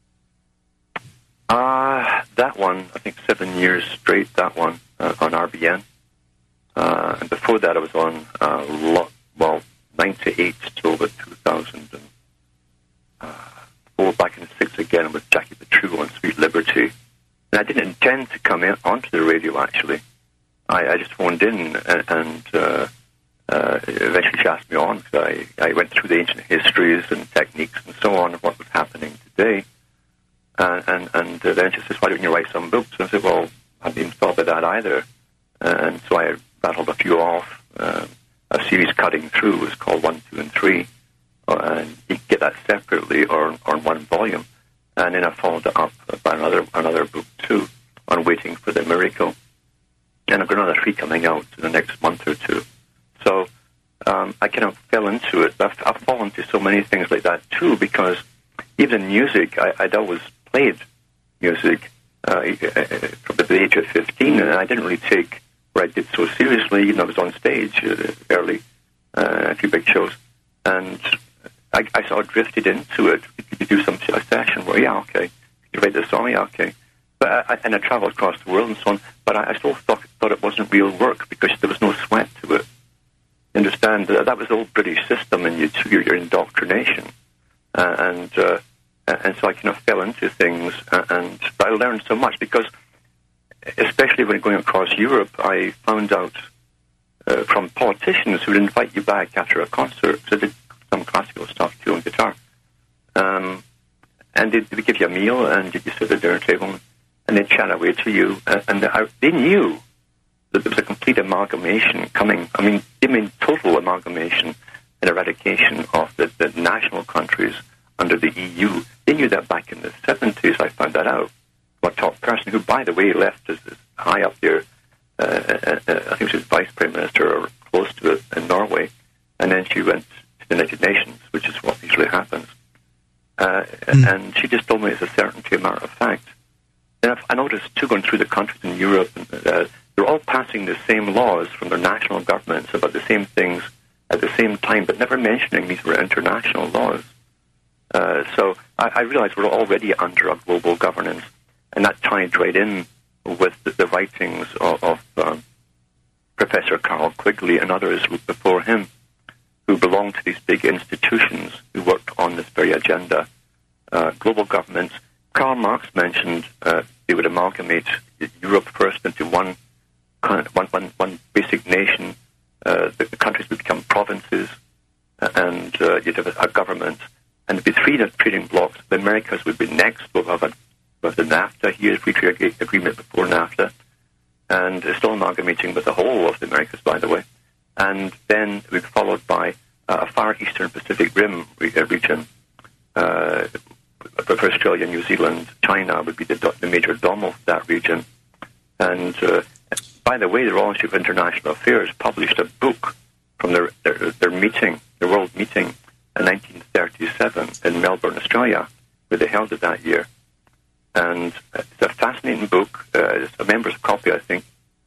Uh, that one, I think seven years straight, that one, uh, on R B N. Uh, and before that I was on, uh, lo- well, ninety-eight till about two thousand four, back in six again with Jackie Petrugo on Sweet Liberty. And I didn't intend to come in onto the radio, actually. I, I just phoned in and, and uh, uh, eventually she asked me on, because I, I went through the ancient histories and techniques and so on of what was happening today. Uh, and and uh, then she says, why don't you write some books? And I said, well, I hadn't even thought about that either. And so I rattled a few off. Uh, a series Cutting Through was called One, Two, and Three. Uh, and you can get that separately or, or in one volume. And then I followed it up by another another book too, on Waiting for the Miracle. And I've got another three three coming out in the next month or two. So um, I kind of fell into it. I've, I've fallen into so many things like that too, because even in music, I, I'd always played music uh, from the age of fifteen, and I didn't really take what I did so seriously, even though I was on stage uh, early, uh, a few big shows. And I, I sort of drifted into it. You do some a session where, yeah, okay, you write this song, yeah, okay. But I, and I traveled across the world and so on, but I, I still thought, thought it wasn't real work because there was no sweat to it. You understand? That, that was the old British system, and you your, your indoctrination. Uh, and uh, and so I kind of fell into things, uh, and I learned so much because, especially when going across Europe, I found out uh, from politicians who would invite you back after a concert. So they did some classical stuff too on guitar. Um, and they, they would give you a meal, and you'd sit at the dinner table, and they'd chat away to you. And, and I, they knew that there was a complete amalgamation coming. I mean, they mean total amalgamation and eradication of the, the national countries under the E U. They knew that back in the seventies. I found that out. A top person who, by the way, left as high up there. Uh, uh, uh, I think she was vice prime minister or close to it in Norway, and then she went to the United Nations, which is what usually happens. Uh, mm. And she just told me it's a certainty, a matter of fact. And I've, I noticed too, going through the countries in Europe, uh, they're all passing the same laws from their national governments about the same things at the same time, but never mentioning these were international laws. Uh, so I, I realized we're already under a global governance. And that tied right in with the, the writings of, of um, Professor Carroll Quigley and others before him, who belonged to these big institutions who worked on this very agenda. Uh, global governments. Karl Marx mentioned uh, they would amalgamate Europe first into one one, one, one basic nation. Uh, the, the countries would become provinces, uh, and uh, you'd have a, a government. And there'd be three trading blocks. The Americas would be next. We'll have a with the NAFTA here, free trade agreement before NAFTA, and it's still amalgamating with the whole of the Americas, by the way. And then we've followed by uh, a far eastern Pacific Rim region. Uh, for Australia, New Zealand, China would be the, the major dom of that region. And uh, by the way, the Royal Institute of International Affairs published a book from their, their, their meeting, their world meeting in nineteen thirty-seven in Melbourne, Australia, where they held it that year. And it's a fascinating book. Uh, it's a member's copy, I think.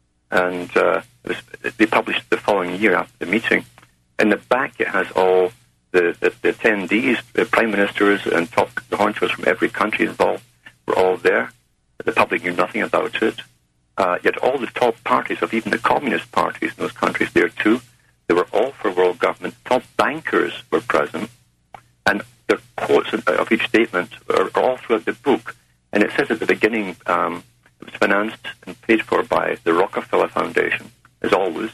And uh, it was, they published the following year after the meeting. In the back, it has all the, the, the attendees, the prime ministers and top honchos from every country involved were all there. The public knew nothing about it. Uh, yet all the top parties of even the communist parties in those countries there too, they were all for world government. Top bankers were present. And the quotes of each statement are all throughout the book. And it says at the beginning, um, it was financed and paid for by the Rockefeller Foundation, as always,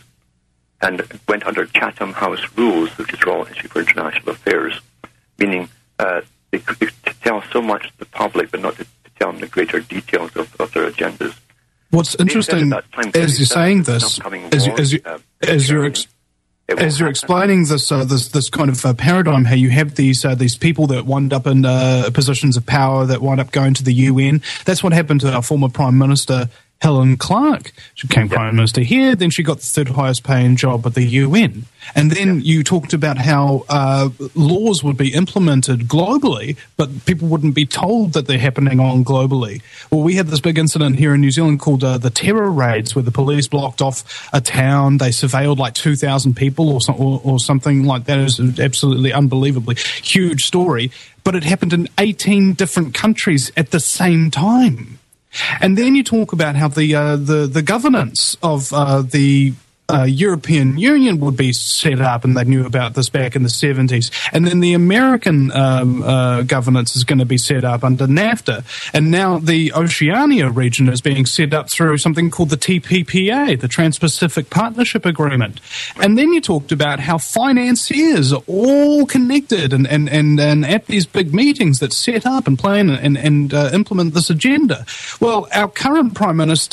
and it went under Chatham House rules, which is Royal Institute for International Affairs, meaning uh, they could to tell so much to the public, but not to, to tell them the greater details of, of their agendas. What's interesting, as you're saying this, as, you, as, you, uh, as you're... Ex- As you're explaining this, uh, this this kind of uh, paradigm, how you have these uh, these people that wind up in uh, positions of power that wind up going to the U N. That's what happened to our former Prime Minister Helen Clark. She became yep. Prime Minister here, then she got the third highest paying job at the U N. And then yep. you talked about how uh, laws would be implemented globally, but people wouldn't be told that they're happening on globally. Well, we had this big incident here in New Zealand called uh, the terror raids, where the police blocked off a town. They surveilled like two thousand people or, so, or, or something like that. It was an absolutely unbelievably huge story. But it happened in eighteen different countries at the same time. And then you talk about how the uh, the, the governance of uh, the uh, European Union would be set up, and they knew about this back in the seventies. And then the American um, uh, governance is going to be set up under NAFTA. And now the Oceania region is being set up through something called the T P P A, the Trans-Pacific Partnership Agreement. And then you talked about how financiers are all connected and, and, and, and at these big meetings that set up and plan and, and uh, implement this agenda. Well, our current Prime Minister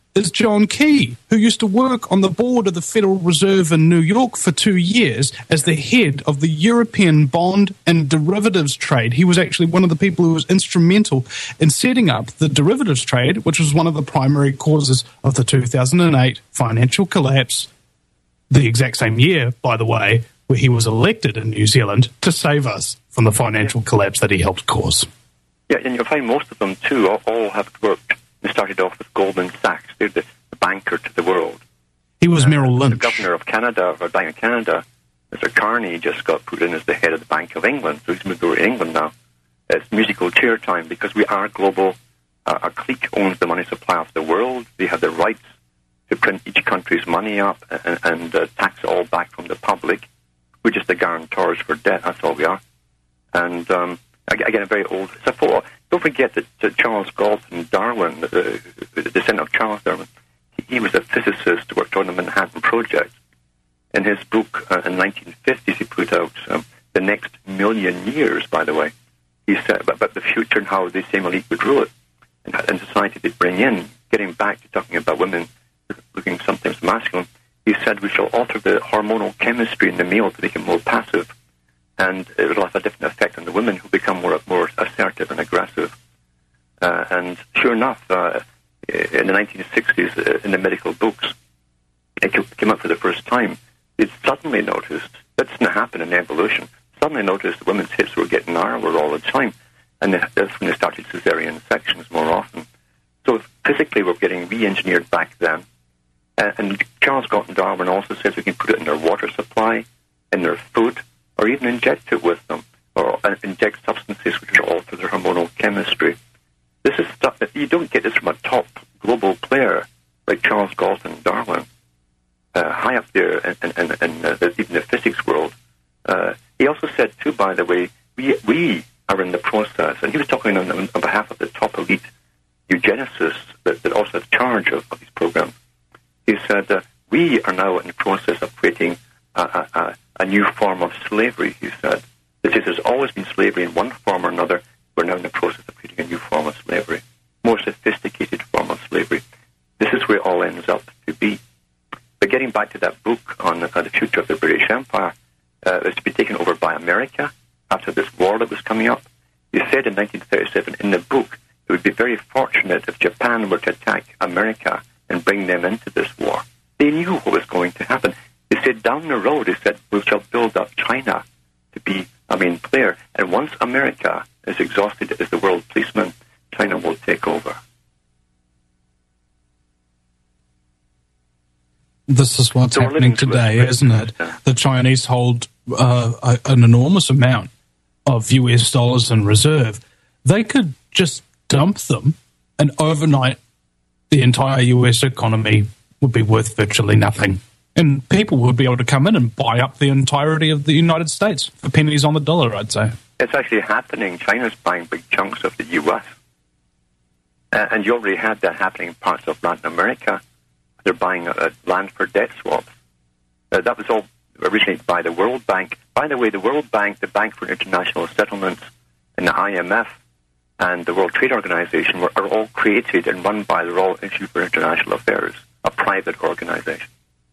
is John Key, who used to work on the board of the Federal Reserve in New York for two years as the head of the European bond and derivatives trade. He was actually one of the people who was instrumental in setting up the derivatives trade, which was one of the primary causes of the two thousand eight financial collapse, the exact same year, by the way, where he was elected in New Zealand to save us from the financial collapse that he helped cause. Yeah, and you'll find most of them, too, all, all have worked. They started off with Goldman Sachs. They're the, the banker to the world. He was uh, Merrill Lynch. The governor of Canada, or Bank of Canada, Mister Carney, just got put in as the head of the Bank of England. So he's moved over to England now. It's musical chair time because we are global. Uh, our clique owns the money supply of the world. They have the rights to print each country's money up and, and uh, tax it all back from the public. We're just the guarantors for debt. That's all we are. And um, again, a very old. It's a photo. Don't forget that, that Charles Galton Darwin, the, the descendant of Charles Darwin, he, he was a physicist who worked on the Manhattan Project. In his book uh, in nineteen fifties, he put out um, The Next Million Years, by the way. He said about, about the future and how the same elite would rule it and, and society they'd bring in. Getting back to talking about women looking sometimes masculine, he said we shall alter the hormonal chemistry in the male to make him more passive. And it will have a different effect on the women who become more more assertive and aggressive. Uh, and sure enough, uh, in the nineteen sixties, uh, in the medical books, it came up for the first time. It suddenly noticed, that didn't happen in evolution, suddenly noticed women's hips were getting narrower all the time. And that's when they started cesarean sections more often. So physically, we're getting re-engineered back then. Uh, and Charles Galton Darwin also says we can put it in their water supply, in their food, or even inject it with them, or uh, inject substances which will alter their hormonal chemistry. This is stuff that you don't get this from a top global player like Charles Galton Darwin, uh, high up there in, in, in, in uh, the, even the physics world. Uh, he also said, too, by the way, we, we are in the process, and he was talking on, on behalf of the top elite eugenicists that, that also have charge of, of these programs. He said, uh, we are now in the process of creating a, a, a a new form of slavery, he said. This is, there's always been slavery in one form or another. We're now in the process of creating a new form of slavery, more sophisticated form of slavery. This is where it all ends up to be. But getting back to that book on uh, the future of the British Empire, uh, it was to be taken over by America after this war that was coming up. He said in nineteen thirty-seven in the book, it would be very fortunate if Japan were to attack America and bring them into this war. They knew what was going to happen. They said down the road, they said, we shall build up China to be a main player. And once America is exhausted as the world policeman, China will take over. This is what's so happening today, isn't it? The Chinese hold uh, a, an enormous amount of U S dollars in reserve. They could just dump them, and overnight the entire U S economy would be worth virtually nothing. And people would be able to come in and buy up the entirety of the United States for pennies on the dollar, I'd say. It's actually happening. China's buying big chunks of the U S. Uh, and you already had that happening in parts of Latin America. They're buying uh, land for debt swaps. Uh, that was all originated by the World Bank. By the way, the World Bank, the Bank for International Settlements, and the I M F, and the World Trade Organization were, are all created and run by the Royal Institute for International Affairs, a private organization.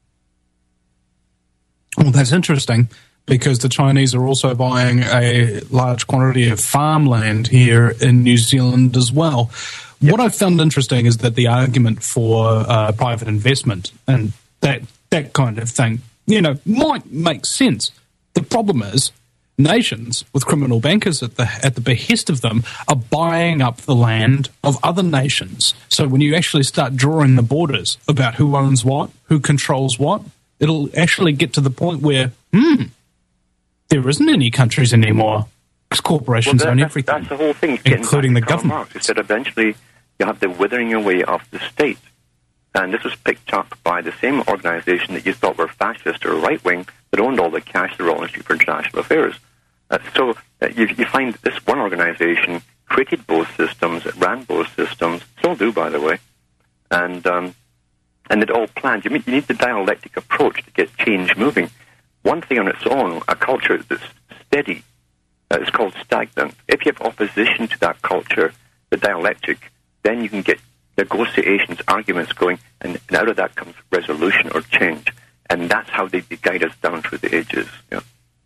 Well, that's interesting, because the Chinese are also buying a large quantity of farmland here in New Zealand as well. Yep. What I found interesting is that the argument for uh, private investment and that that kind of thing, you know, might make sense. The problem is nations with criminal bankers at the at the behest of them are buying up the land of other nations. So when you actually start drawing the borders about who owns what, who controls what, it'll actually get to the point where, hmm, there isn't any countries anymore. Because corporations well, that, own that's, everything, that's the whole thing, including the government. Marx. He said eventually you have the withering away of the state. And this was picked up by the same organization that you thought were fascist or right-wing that owned all the cash, the Royal Institute for International Affairs. Uh, so uh, you, you find that this one organization created both systems, it ran both systems, still do, by the way, and um, and it all planned. You, mean, you need the dialectic approach to get change moving. One thing on its own, a culture that's steady, uh, is called stagnant. If you have opposition to that culture, the dialectic, then you can get negotiations, arguments going, and, and out of that comes resolution or change. And that's how they, they guide us down through the ages. Yeah.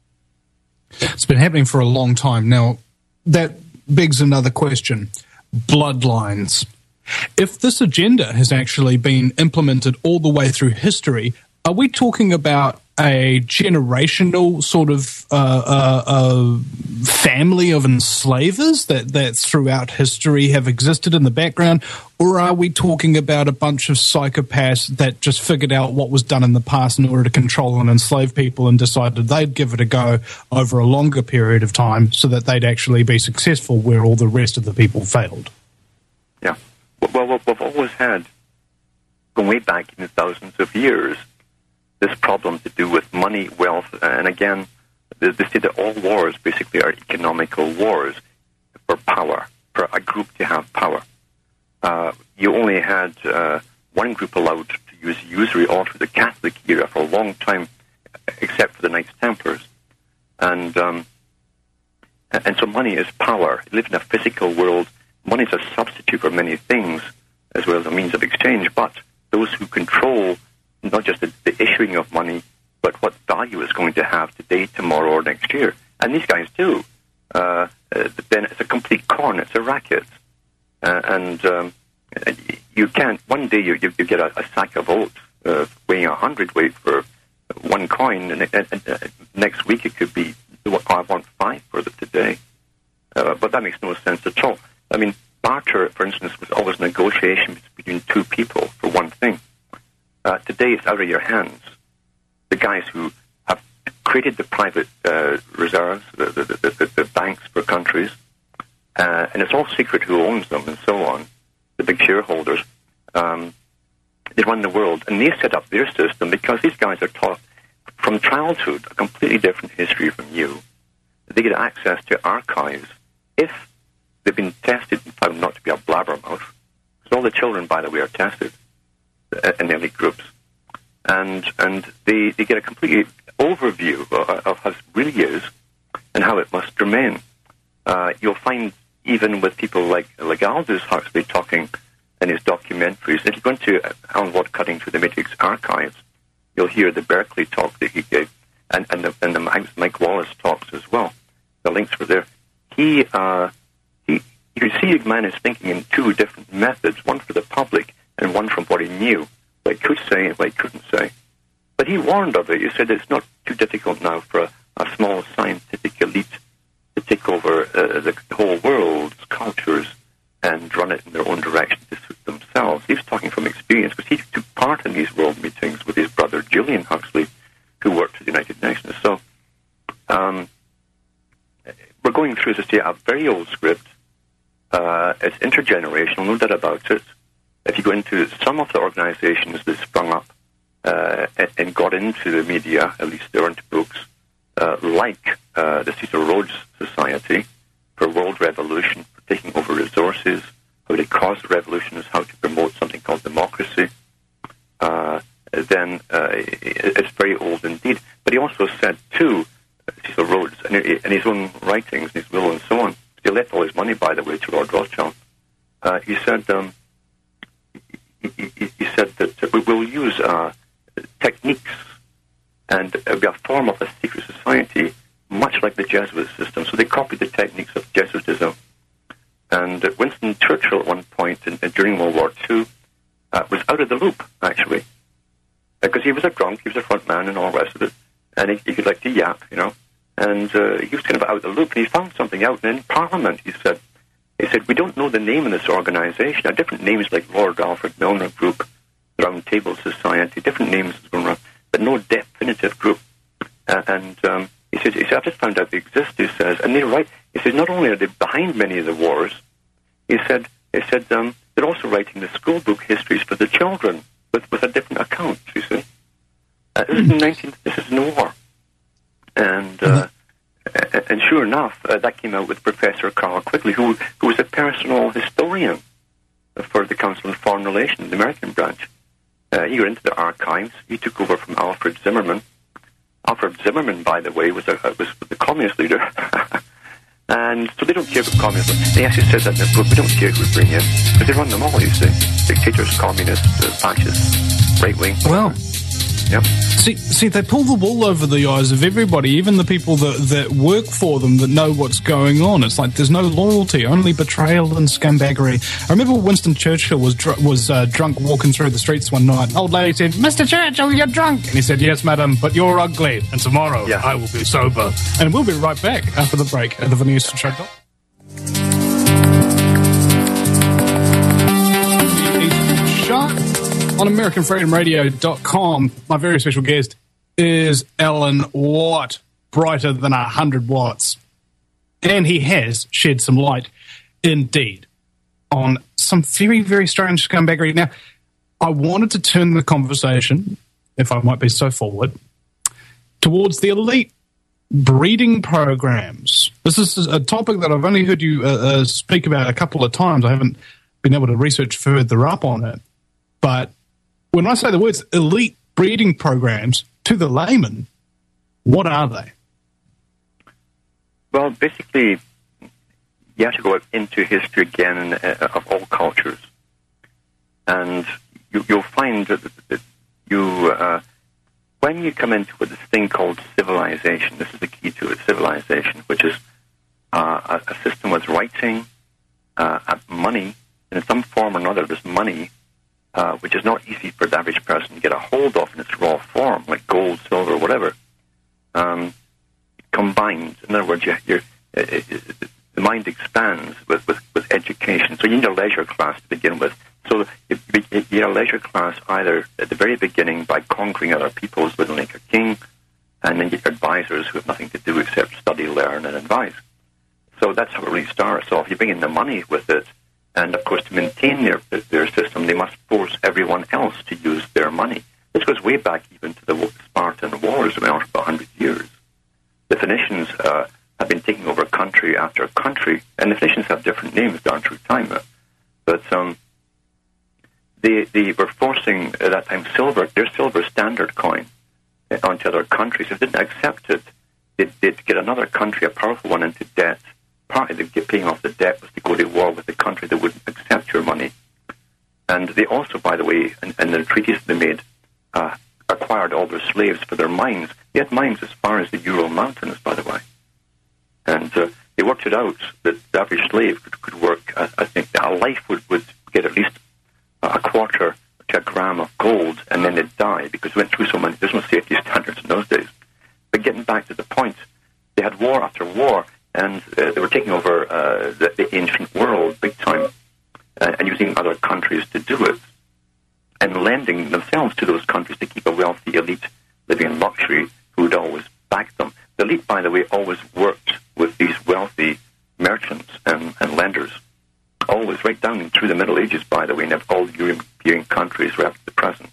It's been happening for a long time. Now, that begs another question. Bloodlines. If this agenda has actually been implemented all the way through history, are we talking about a generational sort of uh, uh, uh, family of enslavers that, that throughout history have existed in the background? Or are we talking about a bunch of psychopaths that just figured out what was done in the past in order to control and enslave people and decided they'd give it a go over a longer period of time so that they'd actually be successful where all the rest of the people failed? Yeah. Well, well we've always had, going way back in the thousands of years, this problem to do with money, wealth, and again, they say that all wars basically are economical wars for power, for a group to have power. Uh, you only had uh, one group allowed to use usury all through the Catholic era for a long time, except for the Knights Templars. And um, and so money is power. You live in a physical world. Money is a substitute for many things, as well as a means of exchange. But those who control not just the, the issuing of money, but what value it's going to have today, tomorrow, or next year. And these guys do. Uh, uh, then it's a complete con. It's a racket. Uh, and um, you can't, one day you, you, you get a, a sack of oats uh, weighing a hundredweight for one coin, and, and, and uh, next week it could be, oh, I want five for it today. Uh, but that makes no sense at all. I mean, barter, for instance, was always negotiation between two people for one thing. Uh, today it's out of your hands. The guys who have created the private uh, reserves, the, the, the, the, the banks for countries, uh, and it's all secret who owns them and so on, the big shareholders, um, they run the world, and they set up their system because these guys are taught from childhood a completely different history from you. They get access to archives if they've been tested and found not to be a blabbermouth, because all the children, by the way, are tested in the elite groups, and and they, they get a complete overview of, of how it really is and how it must remain. Uh, you'll find even with people like like Aldous Huxley talking in his documentaries, if you go into Alan Watt Cutting Through the Matrix archives, you'll hear the Berkeley talk that he gave, and and the, and the Mike Wallace talks as well. The links were there. He uh, he you see a man is thinking in two different methods, one for the public and one from what he knew, what he could say and what he couldn't say. But he warned of it. He said it's not too difficult now for a, a small scientific elite to take over uh, the whole world's cultures and run it in their own direction to suit themselves. He was talking from experience because he took part in these world meetings with his brother Julian Huxley, who worked for the United Nations. So um, we're going through, as I say, a very old script. Uh, it's intergenerational, no doubt about it. If you go into some of the organizations that sprung up uh, and, and got into the media, at least they're into books, uh, like uh, the Cecil Rhodes Society for World Revolution, for taking over resources, how to cause the revolution is how to promote something called democracy, uh, then uh, it's very old indeed. But he also said, too, Cecil Rhodes, in his own writings, his will and so on, he left all his money, by the way, to Lord Rothschild. Uh, he said... Um, He, he, he said that we will use uh, techniques and uh, be a form of a secret society, much like the Jesuit system. So they copied the techniques of Jesuitism. And uh, Winston Churchill, at one point in, uh, during World War Two, uh, was out of the loop, actually, because he was a drunk, he was a front man, and all the rest of it, and he, he could like to yap, you know. And uh, he was kind of out of the loop, and he found something out. And in Parliament, he said. He said, we don't know the name of this organization. Now, different names like Lord Alfred Milner Group, Round Table Society, different names going around, but no definitive group. Uh, and um, he says, he said, I've just found out they exist, he says, and they're right. He says, not only are they behind many of the wars, he said, he said um, they're also writing the school book histories for the children with, with a different account, you see. Uh, this is nineteen, this is in war. And... Uh, And sure enough, uh, that came out with Professor Carl Quigley, who who was a personal historian for the Council on Foreign Relations, the American branch. Uh, he got into the archives. He took over from Alfred Zimmerman. Alfred Zimmerman, by the way, was a, was the communist leader. And so they don't care about communism. They actually says that in their book, we don't care who we bring in, because they run them all, you see. Dictators, communists, uh, fascists, right-wing. Well, Yep. see, see, they pull the wool over the eyes of everybody, even the people that, that work for them, that know what's going on. It's like there's no loyalty, only betrayal and scumbaggery. I remember Winston Churchill was dr- was uh, drunk walking through the streets one night. An old lady said, "Mister Churchill, you're drunk." And he said, "Yes, madam, but you're ugly, and tomorrow Yeah. I will be sober." And we'll be right back after the break at the Vinny Eastwood Show. Show on American Freedom Radio dot com. My very special guest is Alan Watt, brighter than a hundred watts. And he has shed some light, indeed, on some very, very strange scumbaggery. Now, I wanted to turn the conversation, if I might be so forward, towards the elite breeding programs. This is a topic that I've only heard you uh, uh, speak about a couple of times. I haven't been able to research further up on it. But when I say the words elite breeding programs, to the layman, what are they? Well, basically, you have to go into history again uh, of all cultures. And you, you'll find that, that you, uh, when you come into this thing called civilization, this is the key to it, civilization, which is uh, a, a system with writing, uh, money, and in some form or another, this money, uh, which is not easy for the average person to get a hold of in its raw form, like gold, silver, whatever, um, combined. In other words, you, you're, it, it, it, the mind expands with, with, with education. So you need a leisure class to begin with. So you, you need a leisure class either at the very beginning by conquering other peoples, living like a king, and then you get advisors who have nothing to do except study, learn, and advise. So that's how it really starts off. You bring in the money with it, and of course to maintain their their system, they must force everyone else to use their money. This goes way back even to the Spartan Wars, which went on for about one hundred years. The Phoenicians uh, have been taking over country after country, and the Phoenicians have different names down through time. But um, they they were forcing at that time silver, their silver standard coin, onto other countries. If they didn't accept it, they'd, they'd get another country, a powerful one, into debt. Part of the paying off the debt was to go to war with the country that wouldn't accept your money. And they also, by the way, in, in the treaties they made, uh, acquired all their slaves for their mines. They had mines as far as the Ural Mountains, by the way. And uh, they worked it out that the average slave could, could work, uh, I think, a life would, would get at least a quarter to a gram of gold, and then they'd die because they went through so many, there's no safety standards in those days. But getting back to the point, they had war after war, and uh, they were taking over uh, the, the ancient world big time, uh, and using other countries to do it, and lending themselves to those countries to keep a wealthy elite living in luxury who would always back them. The elite, by the way, always worked with these wealthy merchants and, and lenders, always, right down through the Middle Ages, by the way, in all the European countries right up to the present.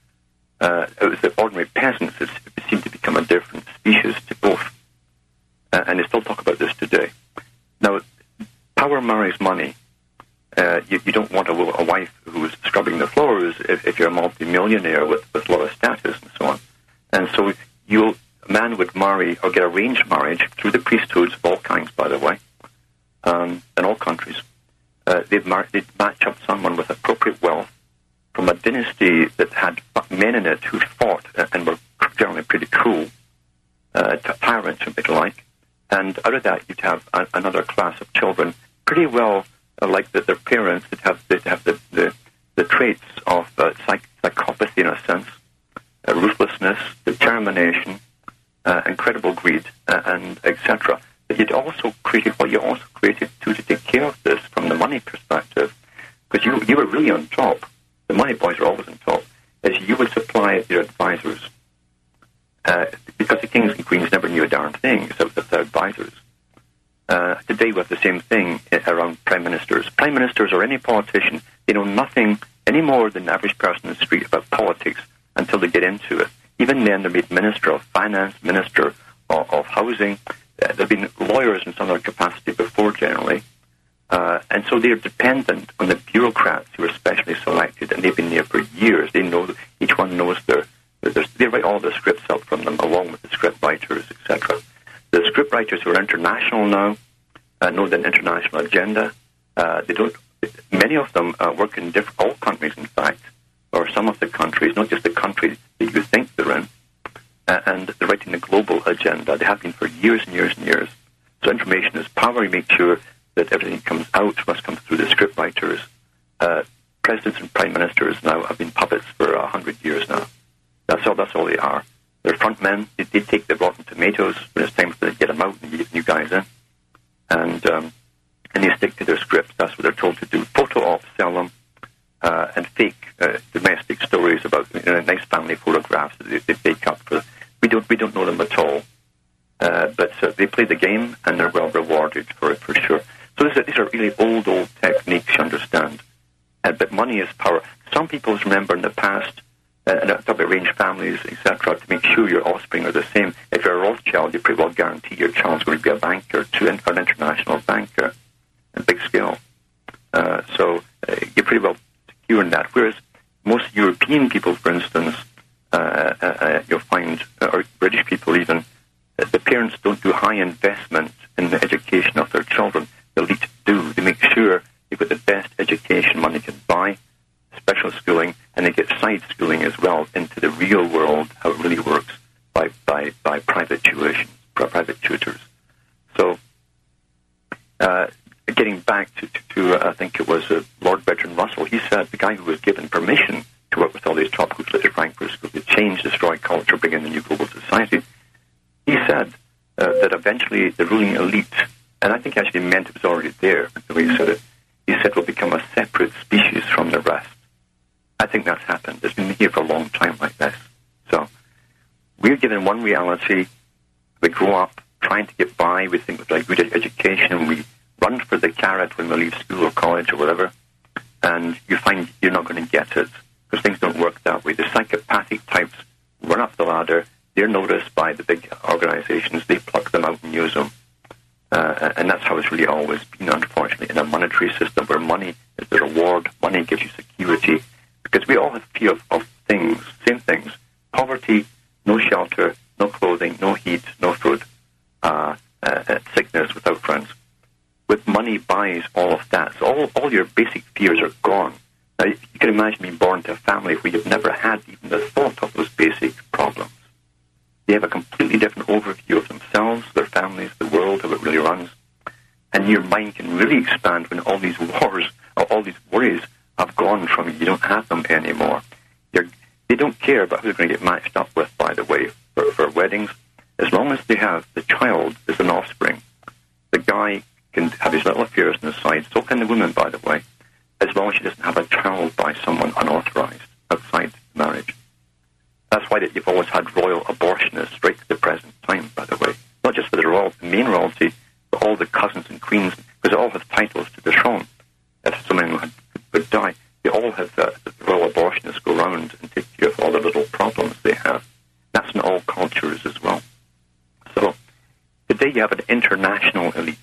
Uh, it was the ordinary peasants that seemed to become a different species to both. Uh, and they still talk about this today. Now, power marries money. Uh, you, you don't want a, a wife who's scrubbing the floors if, if you're a multi-millionaire with, with a lot of status and so on. And so you'll, a man would marry or get arranged marriage through the priesthoods of all kinds, by the way, um, in all countries. Uh, they'd, mar- they'd match up someone with appropriate wealth from a dynasty that had men in it who fought and were generally pretty cruel, uh, tyrants, if you like. And out of that, you'd have a, another class of children, pretty well uh, like the, their parents, that have, that have the, the, the traits of uh, psych- psychopathy in a sense, uh, ruthlessness, determination, uh, incredible greed, uh, and et cetera. But you'd also created what you also created to, to take care of this from the money perspective, because you you were really on top. The money boys are always on top, as you would supply your advisors. Uh, because the kings and queens never knew a darn thing except their advisors. Uh, today we have the same thing around prime ministers. Prime ministers or any politician, they know nothing any more than the average person in the street about politics until they get into it. Even then, they're made minister of finance, minister of, of housing. Uh, they've been lawyers in some other capacity before, generally. Uh, and so they're dependent on the bureaucrats who are specially selected, and they've been there for years. They know, each one knows their They write all the scripts up from them, along with the script writers, et cetera. The script writers who are international now, uh, know the international agenda. Uh, they don't. Many of them uh, work in different, all countries, in fact, or some of the countries, not just the country that you think they're in. Uh, and they're writing the global agenda. They have been for years and years and years. So information is power. You make sure that everything comes out must come through the script writers. Uh, presidents and prime ministers now have been puppets for a hundred years now. That's all. That's all they are. They're front men. They, they take the rotten tomatoes when it's time for them to get them out and get new guys in, and um, and they stick to their scripts. That's what they're told to do. Photo ops, sell them, uh, and fake uh, domestic stories about, you know, nice family photographs that they, they fake up for. We don't we don't know them at all, uh, but uh, they play the game and they're well rewarded for it for sure. So these are, these are really old old techniques, you understand. Uh, but money is power. Some people remember in the past, uh, and I talk about arranged families, et cetera, to make sure your offspring are the same. If you're a Rothschild, you pretty well guarantee your child's going to be a banker, to an, an international banker, a big scale. Uh, so uh, you're pretty well secure in that. Whereas most European people, for instance, uh, uh, uh, you'll find, uh, or British people even, uh, the parents don't do high investment in the education of their children. The elite do. They make sure they've got the best education money can buy, special schooling, and they get side schooling as well into the real world, how it really works, by, by, by private tuition, private tutors. So, uh, getting back to, to, to uh, I think it was uh, Lord Bertrand Russell, he said the guy who was given permission to work with all these top schools, like the Frankfurt School, to change, destroy culture, bring in the new global society, he said uh, that eventually the ruling elite, and I think he actually meant it was already there, the way he said it, he said will become a separate species from the rest. I think that's happened. It's been here for a long time like this. So we're given one reality. We grow up trying to get by. We think we've got good education. We run for the carrot when we leave school or college or whatever. And you find you're not going to get it because things don't work that way. The psychopathic types run up the ladder. They're noticed by the big organizations. They pluck them out and use them. Uh, and that's how it's really always been, unfortunately, in a monetary system where money is the reward, money gives you security, because we all have fear of, of things, same things. Poverty, no shelter, no clothing, no heat, no food, uh, uh, sickness without friends. With money buys all of that. So all, all your basic fears are gone. Now, you can imagine being born to a family where you've never had even the thought of those basic problems. They have a completely different overview of themselves, their families, the world, how it really runs. And your mind can really expand when all these wars, or all these worries have gone from you. You don't have them anymore. You're, they don't care about who they're going to get matched up with, by the way, for, for weddings. As long as they have the child as an offspring, the guy can have his little affairs on the side, so can the woman, by the way, as long as she doesn't have a child by someone unauthorized outside marriage. That's why that you've always had royal abortionists right to the present time, by the way. Not just for the, royal, the main royalty, but all the cousins and queens, because they all have titles to the throne. If someone had, would die, they all have uh, the royal abortionists go around and take care of all the little problems they have. That's in all cultures as well. So today you have an international elite.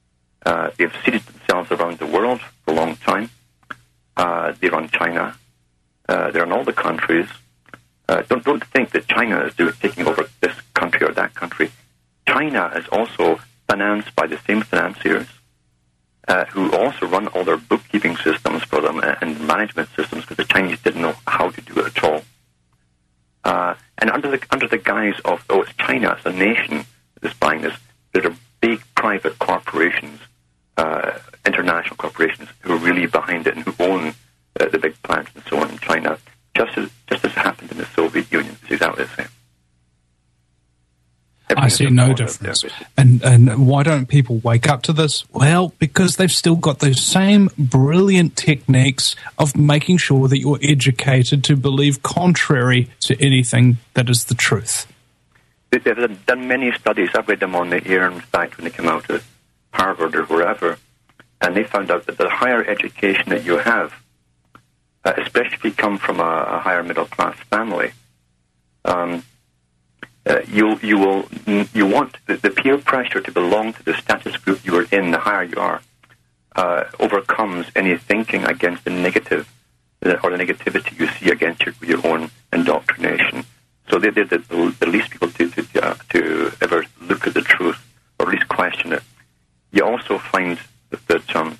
Uh, they've seated themselves around the world for a long time. Uh, they run China. Uh, they're in all the countries. Uh, don't don't think that China is doing, taking over this country or that country. China is also financed by the same financiers uh, who also run all their bookkeeping systems for them and, and management systems, because the Chinese didn't know how to do it at all. Uh, and under the under the guise of, oh, it's China, it's a nation that is buying this, there are big private corporations, uh, international corporations, who are really behind it and who own uh, the big plants and so on in China. Just as, just as happened in the Soviet Union. It's exactly the same. Everything I see no difference. And and why don't people wake up to this? Well, because they've still got those same brilliant techniques of making sure that you're educated to believe contrary to anything that is the truth. They've done many studies. I've read them on the air, in fact, when they came out of Harvard or wherever, and they found out that the higher education that you have, Uh, especially if you come from a, a higher middle class family, um, uh, you you will you want the, the peer pressure to belong to the status group you are in. The higher you are, uh, overcomes any thinking against the negative uh, or the negativity you see against your, your own indoctrination. So they're, they're the, the least people to to, uh, to ever look at the truth or at least question it. You also also find that, that um,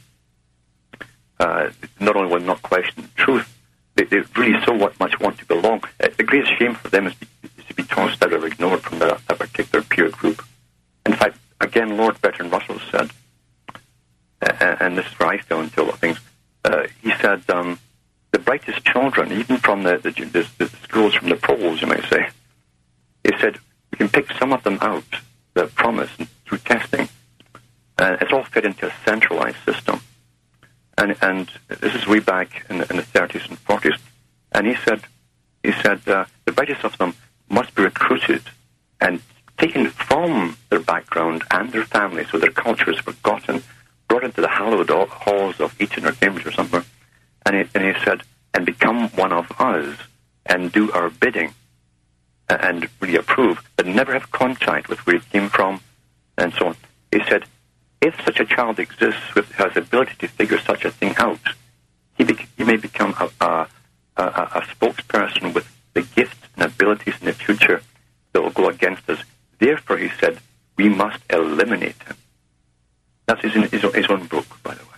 uh, not only will not question the truth, they, they really so much want to belong. Uh, the greatest shame for them is, be, is to be tossed out or ignored from that, that particular peer group. In fact, again, Lord Bertrand Russell said, uh, and this is where I fell into a lot of things, uh, he said, um, the brightest children, even from the, the, the, the schools from the proles, you might say, he said, we can pick some of them out that promise through testing. Uh, it's all fed into a centralized system. And and this is way back in the, in the thirties and forties. And he said, he said uh, the brightest of them must be recruited and taken from their background and their family, so their culture is forgotten, brought into the hallowed halls of Eton or Cambridge or somewhere. And he, and he said, and become one of us and do our bidding and really approve, but never have contact with where he came from and so on. He said, if such a child exists with has the ability to figure such a thing out, he, be, he may become a, a, a, a spokesperson with the gifts and abilities in the future that will go against us. Therefore, he said, we must eliminate him. That's his, his, his own book, by the way.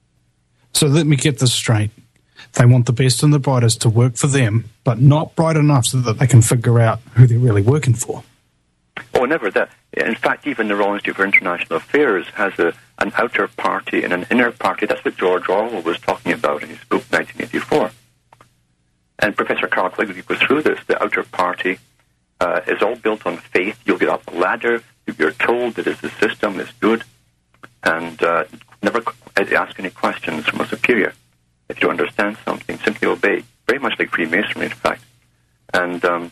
So let me get this straight. They want the best and the brightest to work for them, but not bright enough so that they can figure out who they're really working for. Oh, never that. In fact, even the Royal Institute for International Affairs has a, an outer party and an inner party. That's what George Orwell was talking about in his book, nineteen eighty-four. And Professor Carl Quigley goes through this. The outer party uh, is all built on faith. You'll get up the ladder. You're told that the system is good, and uh, never ask any questions from a superior. If you understand something, simply obey. Very much like Freemasonry, in fact. And um,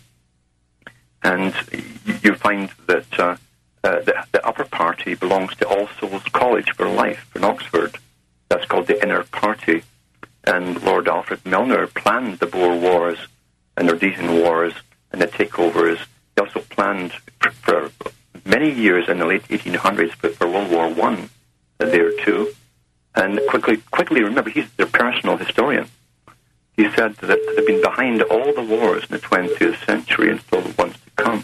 and you find that uh, uh, the, the upper party belongs to All Souls College for Life in Oxford. That's called the inner party. And Lord Alfred Milner planned the Boer Wars and the Rhodesian Wars and the takeovers. He also planned for, for many years in the late eighteen hundreds for, for World War One there too. And quickly, quickly remember, he's their personal historian. He said that they've been behind all the wars in the twentieth century and still the ones to come.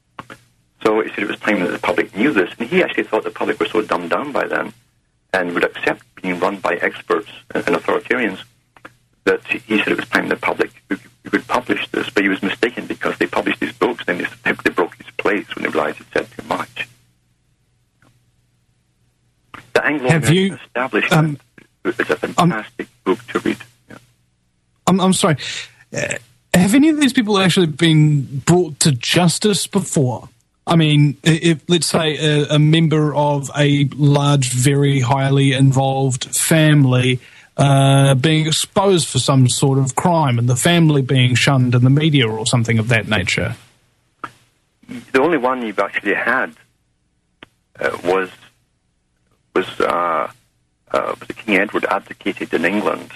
So he said it was time that the public knew this, and he actually thought the public were so dumbed down by then and would accept being run by experts and authoritarians that he said it was time the public could publish this. But he was mistaken, because they published these books, then they, they broke his place when they realized he said too much. The Anglo-American Establishment um, is a fantastic um, book to read. Yeah. I'm, I'm sorry. Uh, have any of these people actually been brought to justice before? I mean, if, let's say a, a member of a large, very highly involved family uh, being exposed for some sort of crime, and the family being shunned in the media or something of that nature. The only one you've actually had uh, was was uh, uh, was King Edward abdicated in England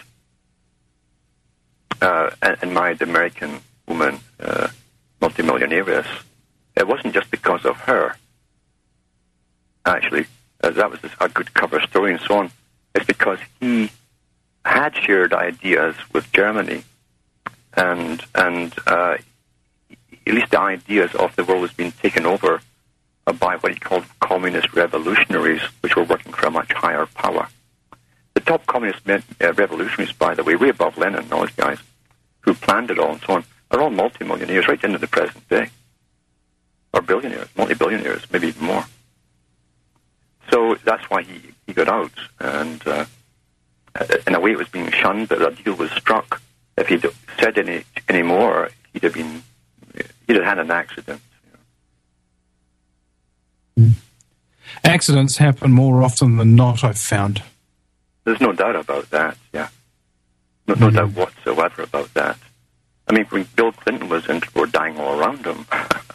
uh, and, and married the American woman, uh, multimillionaires. It wasn't just because of her, actually. Uh, that was a good cover story and so on. It's because he had shared ideas with Germany, and and uh, at least the ideas of the world was being taken over uh, by what he called communist revolutionaries, which were working for a much higher power. The top communist men, uh, revolutionaries, by the way, way above Lenin and all those guys, who planned it all and so on, are all multimillionaires right into the present day. Or billionaires, multi-billionaires, maybe even more. So that's why he, he got out. And uh, in a way it was being shunned, but a deal was struck. If he'd said any any more, he'd have been, he'd have had an accident. You know. Accidents happen more often than not, I've found. There's no doubt about that, yeah. No, no mm-hmm. doubt whatsoever about that. I mean, when Bill Clinton was in, people were dying all around him.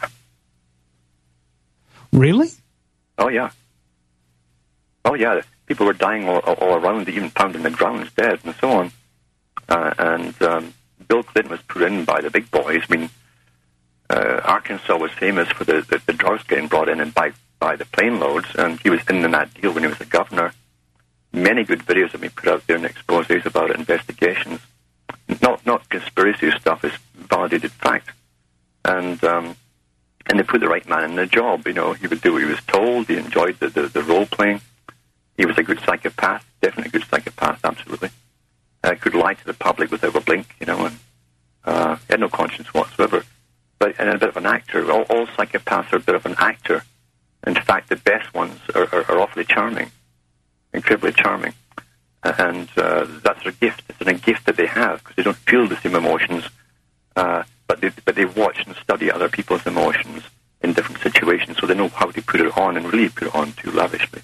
Really? Oh, yeah. Oh, yeah. People were dying all, all around, even found in the grounds dead and so on. Uh, and um, Bill Clinton was put in by the big boys. I mean, uh, Arkansas was famous for the, the, the drugs getting brought in and by, by the plane loads, and he was in in that deal when he was the governor. Many good videos have been put out there in exposés about it, investigations. Not, not conspiracy stuff, it's validated fact. And... Um, And they put the right man in the job. You know, he would do what he was told. He enjoyed the, the, the role playing. He was a good psychopath, definitely a good psychopath, absolutely. Uh, could lie to the public without a blink, you know, and uh, he had no conscience whatsoever. But and a bit of an actor. All, all psychopaths are a bit of an actor. In fact, the best ones are, are, are awfully charming, incredibly charming. And uh, that's their gift. It's a gift that they have because they don't feel the same emotions, uh, but they but they watch and study other people's emotions in different situations, so they know how to put it on and really put it on too lavishly.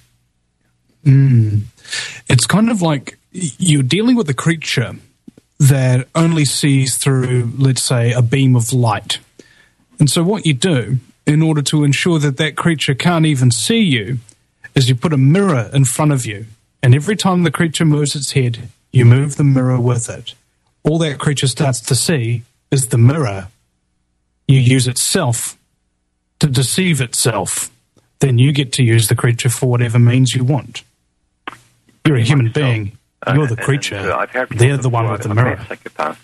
Mm. It's kind of like you're dealing with a creature that only sees through, let's say, a beam of light. And so what you do, in order to ensure that that creature can't even see you, is you put a mirror in front of you. And every time the creature moves its head, you move the mirror with it. All that creature starts to see is the mirror. You use itself to deceive itself. Then you get to use the creature for whatever means you want. You're a human being. You're the creature. And, uh, I've heard They're the one with the mirror. Psychopaths,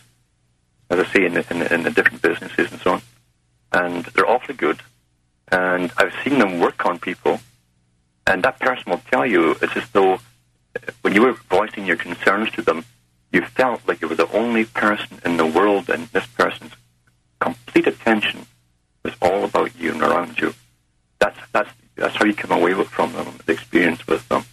as I say, in the, in, the, in the different businesses and so on. And they're awfully good. And I've seen them work on people. And that person will tell you, it's as though when you were voicing your concerns to them, you felt like you were the only person in the world, and this person's complete attention was all about you and around you. That's that's that's how you come away with, from them, the experience with them.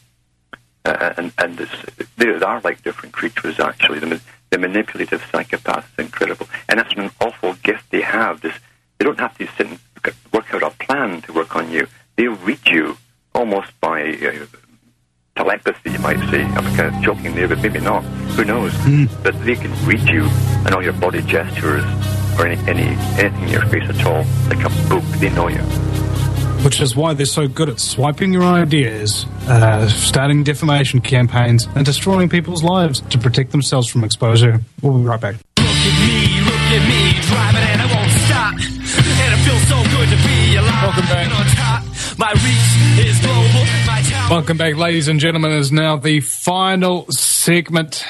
Uh, and and this, they are like different creatures, actually. The, the manipulative psychopath is incredible. And that's an awful gift they have. This, they don't have to sit and work out a plan to work on you. They read you almost by uh, telepathy, you might say. I'm kind of joking there, but maybe not. Who knows? Mm. But they can read you and all your body gestures or any, any anything in your face at all, like a book. They know you. Which is why they're so good at swiping your ideas, uh, starting defamation campaigns, and destroying people's lives to protect themselves from exposure. We'll be right back. Look at me, look at me, driving and I won't stop. And it feels so good to be alive. Welcome back. On top. My reach is global. My tower. Welcome back, ladies and gentlemen. Is now the final segment.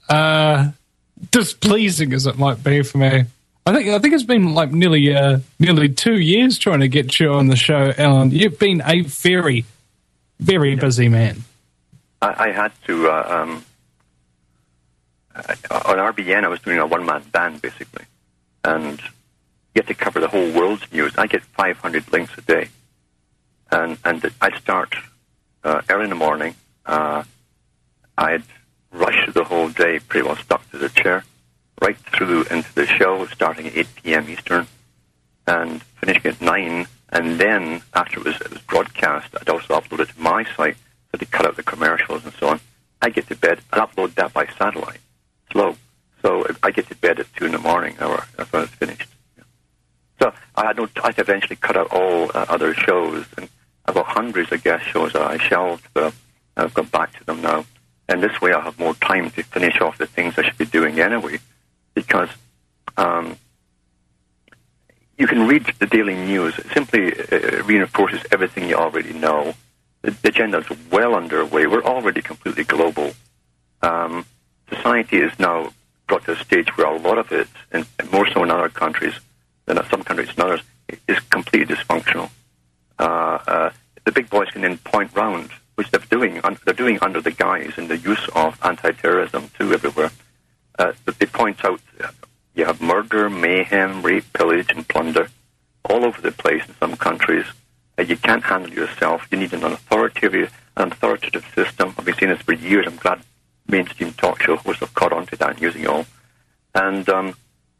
Uh, displeasing as it might be for me. I think I think it's been like nearly uh, nearly two years trying to get you on the show, Alan. You've been a very, very yeah. busy man. I, I had to uh, um, I, on R B N. I was doing a one-man band basically, and you get to cover the whole world's news. I get five hundred links a day, and and I'd start uh, early in the morning. Uh, I'd rush the whole day, pretty well stuck to the chair, right through into the show, starting at eight p.m. Eastern, and finishing at nine. And then, after it was, it was broadcast, I'd also upload it to my site, so they cut out the commercials and so on. I get to bed and upload that by satellite, slow. So I get to bed at two in the morning, or that's when it's finished. Yeah. So I had no. I eventually cut out all uh, other shows, and I've got hundreds of guest shows that I shelved, but I've gone back to them now. And this way I'll have more time to finish off the things I should be doing anyway. Because um, you can read the daily news. It simply uh, reinforces everything you already know. The, the agenda is well underway. We're already completely global. Um, society is now brought to a stage where a lot of it, and, and more so in other countries than in some countries and others, is completely dysfunctional. Uh, uh, the big boys can then point round, which they're doing. Un- they're doing under the guise and the use of anti-terrorism too everywhere. Uh, but they point out uh, you have murder, mayhem, rape, pillage, and plunder all over the place in some countries. Uh, you can't handle yourself. You need an authoritative, an authoritative system. I've been saying this for years. I'm glad mainstream talk show hosts have caught on to that and using it all. And um,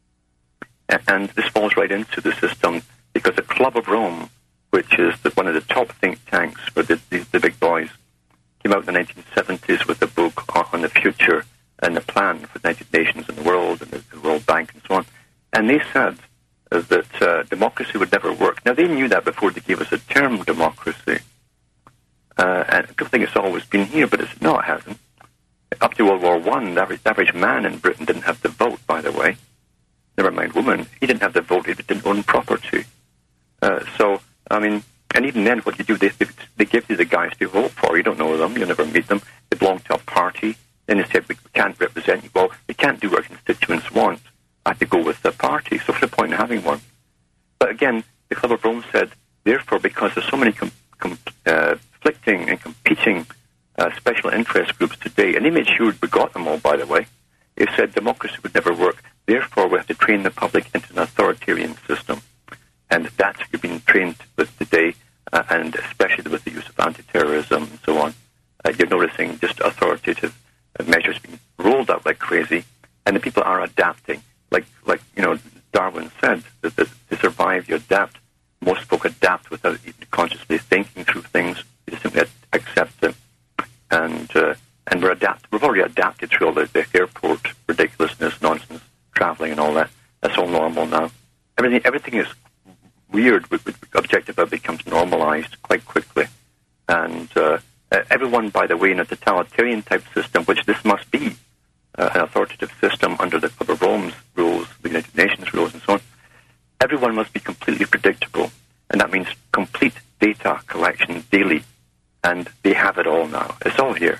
and this falls right into the system because the Club of Rome, which is the, one of the top think tanks for the, the, the big boys, came out in the nineteen seventies with a book on, on the future and the plan for the United Nations and the world and the, the World Bank and so on. And they said uh, that uh, democracy would never work. Now, they knew that before they gave us the term democracy. Uh, and I think it's always been here, but it's, no, it hasn't. Up to World War One, the average, the average man in Britain didn't have the vote, by the way. Never mind woman. He didn't have the vote if he didn't own property. Uh, so, I mean, and even then, what you do, they, they, they give you the guys to vote for. You don't know them. You never meet them. They belong to a party. Then they said, we can't represent you. Well, we can't do what our constituents want. I have to go with the party. So what's the point in having one? But again, the Club of Rome said, therefore, because there's so many com- com- uh, conflicting and competing uh, special interest groups today, and they made sure we got them all, by the way. They said democracy would never work. Therefore, we have to train the public into an authoritarian system. And that's what you've been trained with today, uh, and especially with the use of anti-terrorism and so on. Uh, you're noticing just authoritative uh, measures being rolled out like crazy, and the people are adapting. Like, like you know, Darwin said, that, that to survive, you adapt. Most folk adapt without even consciously thinking through things. You just simply accept them. And uh, and we're adapt. We've already adapted through all the, the airport ridiculousness, nonsense, traveling, and all that. That's all normal now. Everything everything is weird. With, with objective becomes normalized quite quickly. And uh, everyone, by the way, in a totalitarian type system, which this must be, uh, an authoritative system under the Club of Rome's rules, the United Nations rules, and so on. Everyone must be completely predictable, and that means complete data collection daily. And they have it all now. It's all here.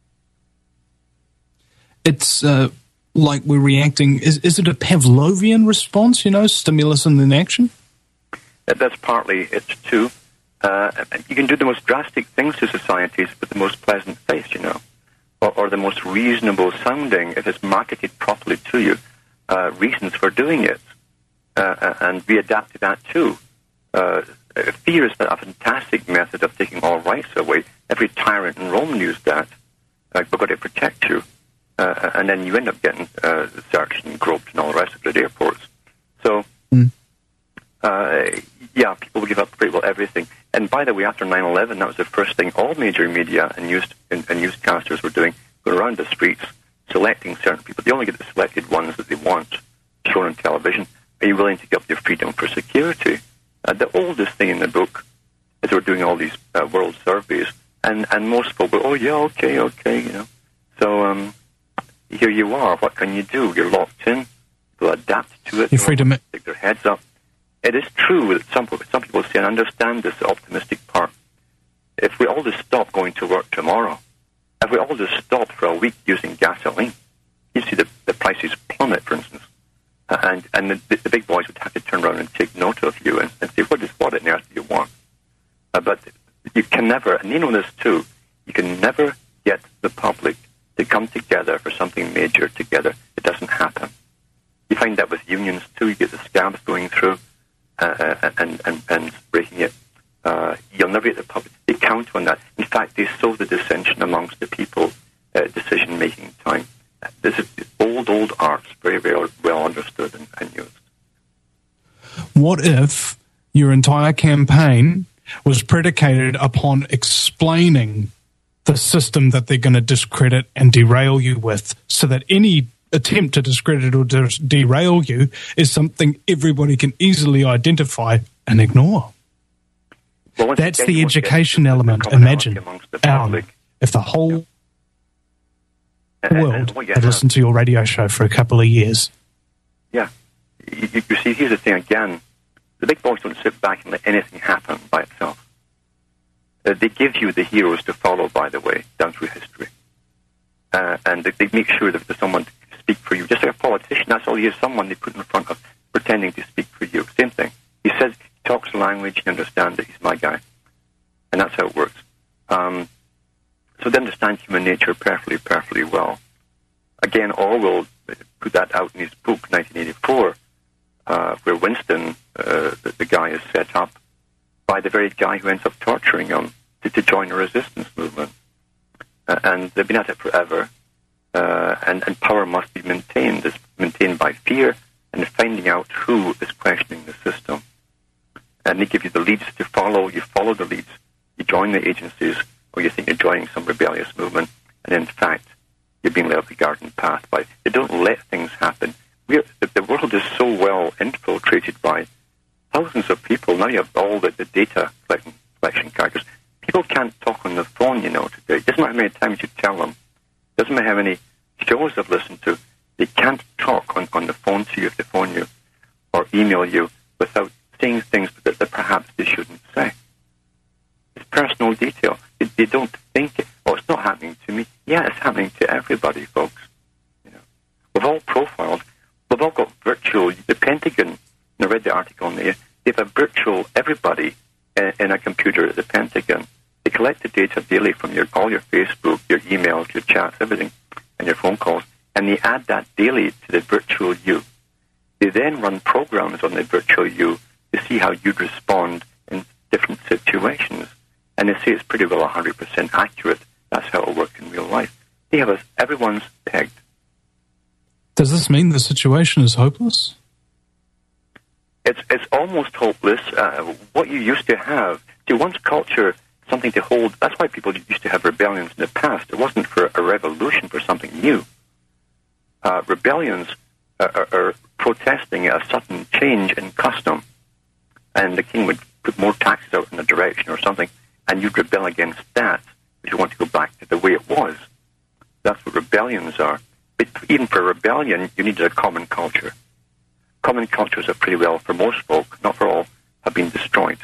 It's uh, like we're reacting. Is, is it a Pavlovian response, you know, stimulus and then action? That's partly it, too. Uh, you can do the most drastic things to societies with the most pleasant face, you know, or, or the most reasonable sounding, if it's marketed properly to you, uh, reasons for doing it. Uh, and we adapt to that, too. Uh, fear is a fantastic method of taking all rights away. Every tyrant in Rome used that. Uh, we've got to protect you. Uh, and then you end up getting uh, searched and groped and all the rest of it at airports. So, mm. uh, yeah, people will give up pretty well everything. And by the way, after nine eleven, that was the first thing all major media and, news, and, and newscasters were doing, going around the streets, selecting certain people. They only get the selected ones that they want shown on television. Are you willing to give up your freedom for security? Uh, the oldest thing in the book is we're doing all these uh, world surveys, and, and most people go, oh, yeah, okay, okay, you know. So um, here you are. What can you do? You're locked in. They'll adapt to it. You're free to ma- stick their heads up. It is true that some, some people say, and understand this optimistic part, if we all just stop going to work tomorrow, if we all just stop for a week using gasoline, you see the, the prices plummet, for instance. Uh, and and the, the big boys would have to turn around and take note of you and, and say, what is what on earth do you want? Uh, but you can never, and you know this too, you can never get the public to come together for something major together. It doesn't happen. You find that with unions too. You get the scabs going through uh, and, and, and breaking it. Uh, you'll never get the public. They count on that. In fact, they sow the dissension amongst the people, uh, decision-making time. This is old, old arts, very, very well understood and, and used. What if your entire campaign was predicated upon explaining the system that they're going to discredit and derail you with, so that any attempt to discredit or de- derail you is something everybody can easily identify and ignore? Well, that's the education element. Imagine um, if the whole world had listened to your radio show for a couple of years. Yeah. You, you see, here's the thing again. The big boys don't sit back and let anything happen by itself. Uh, they give you the heroes to follow, by the way, down through history. Uh, and they, they make sure that there's someone to speak for you. Just like a politician, that's all he is, someone they put in front of pretending to speak for you. Same thing. He says, he talks the language, you understand that he's my guy. And that's how it works. Um, so they understand human nature perfectly, perfectly well. Again, Orwell put that out in his book, nineteen eighty-four, uh, where Winston, uh, the, the guy, is set up by the very guy who ends up torturing him to, to join a resistance movement. Uh, and they've been at it forever. Uh, and, and power must be maintained. It's maintained by fear and finding out who is questioning the system. And they give you the leads to follow. You follow the leads. You join the agencies, or you think you're joining some rebellious movement, and in fact, you're being led up the garden path by. They don't let things happen. We're, the, the world is so well infiltrated by thousands of people. Now you have all the, the data collection, collection characters. People can't talk on the phone, you know, today. It doesn't matter how many times you tell them. It doesn't matter how many shows I've listened to. They can't talk on, on the phone to you if they phone you or email you without saying things that, that perhaps they shouldn't say. It's personal detail. They, they don't think it. Oh, it's not happening to me. Yeah, it's happening to everybody, folks. You know, we've all profiled. We've all got virtual. The Pentagon. I read the article in there. They have a virtual everybody in, in a computer at the Pentagon. They collect the data daily from your all your Facebook, your emails, your chats, everything, and your phone calls, and they add that daily to the virtual you. They then run programs on the virtual you to see how you'd respond in different situations. And they say it's pretty well one hundred percent accurate. That's how it'll work in real life. They have us, everyone's pegged. Does this mean the situation is hopeless? It's it's almost hopeless. Uh, what you used to have, see, once culture, something to hold, that's why people used to have rebellions in the past. It wasn't for a revolution, for something new. Uh, rebellions are, are, are protesting a sudden change in custom. And the king would put more taxes out in a direction or something, and you'd rebel against that if you want to go back to the way it was. That's what rebellions are. But even for a rebellion, you needed a common culture. Common cultures are pretty well, for most folk, not for all, have been destroyed.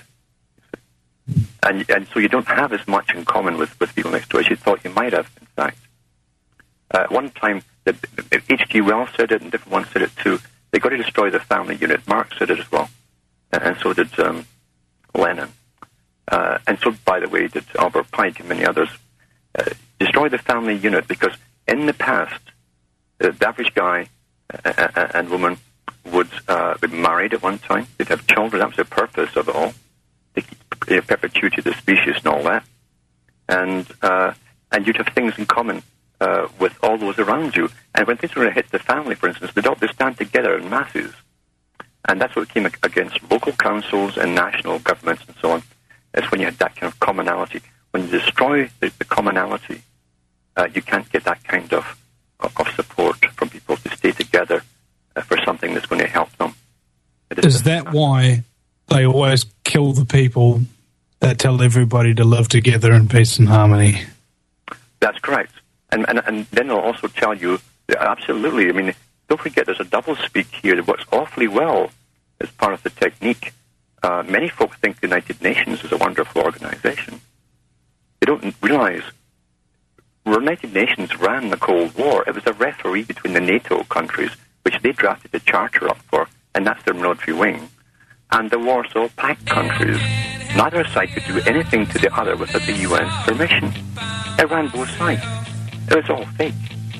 And and so you don't have as much in common with, with people next door as you thought you might have, in fact. Uh, one time, the, the H G Wells said it, and different ones said it too. They got to destroy the family unit. Marx said it as well. And, and so did um, Lenin. Uh, and so, by the way, did Albert Pike and many others. Uh, destroy the family unit, because in the past, uh, the average guy uh, and woman would uh, be married at one time. They'd have children. That was the purpose of it all. They keep perpetuity of the species and all that. And uh, and you'd have things in common uh, with all those around you. And when things were going to hit the family, for instance, they'd all they stand together in masses. And that's what came against local councils and national governments and so on. That's when you had that kind of commonality. When you destroy the, the commonality, uh, you can't get that kind of, of support from people to stay together uh, for something that's going to help them. Is, is that why they always kill the people that tell everybody to live together in peace and harmony? That's correct. And, and, and then they'll also tell you, absolutely, I mean, don't forget there's a double speak here that works awfully well as part of the technique. Uh, many folks think the United Nations is a wonderful organization. They don't realize the United Nations ran the Cold War. It was a referee between the NATO countries, which they drafted the charter up for, and that's their military wing, and the Warsaw Pact countries. Neither side could do anything to the other without the U N's permission. It ran both sides. It was all fake.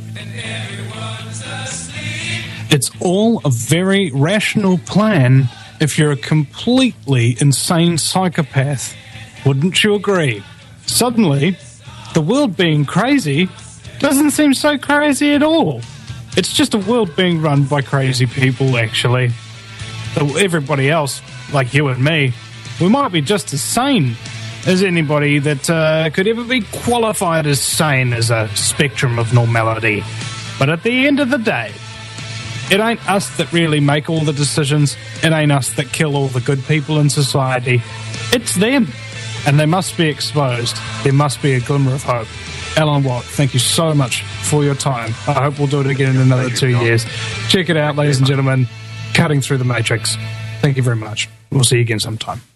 It's all a very rational plan if you're a completely insane psychopath. Wouldn't you agree? Suddenly, the world being crazy doesn't seem so crazy at all. It's just a world being run by crazy people, actually. So everybody else, like you and me, we might be just as sane as anybody that uh, could ever be qualified as sane as a spectrum of normality. But at the end of the day, it ain't us that really make all the decisions. It ain't us that kill all the good people in society. It's them. And they must be exposed. There must be a glimmer of hope. Alan Watt, thank you so much for your time. I hope we'll do it again in another two years. Check it out, ladies and gentlemen. Cutting Through the Matrix. Thank you very much. We'll see you again sometime.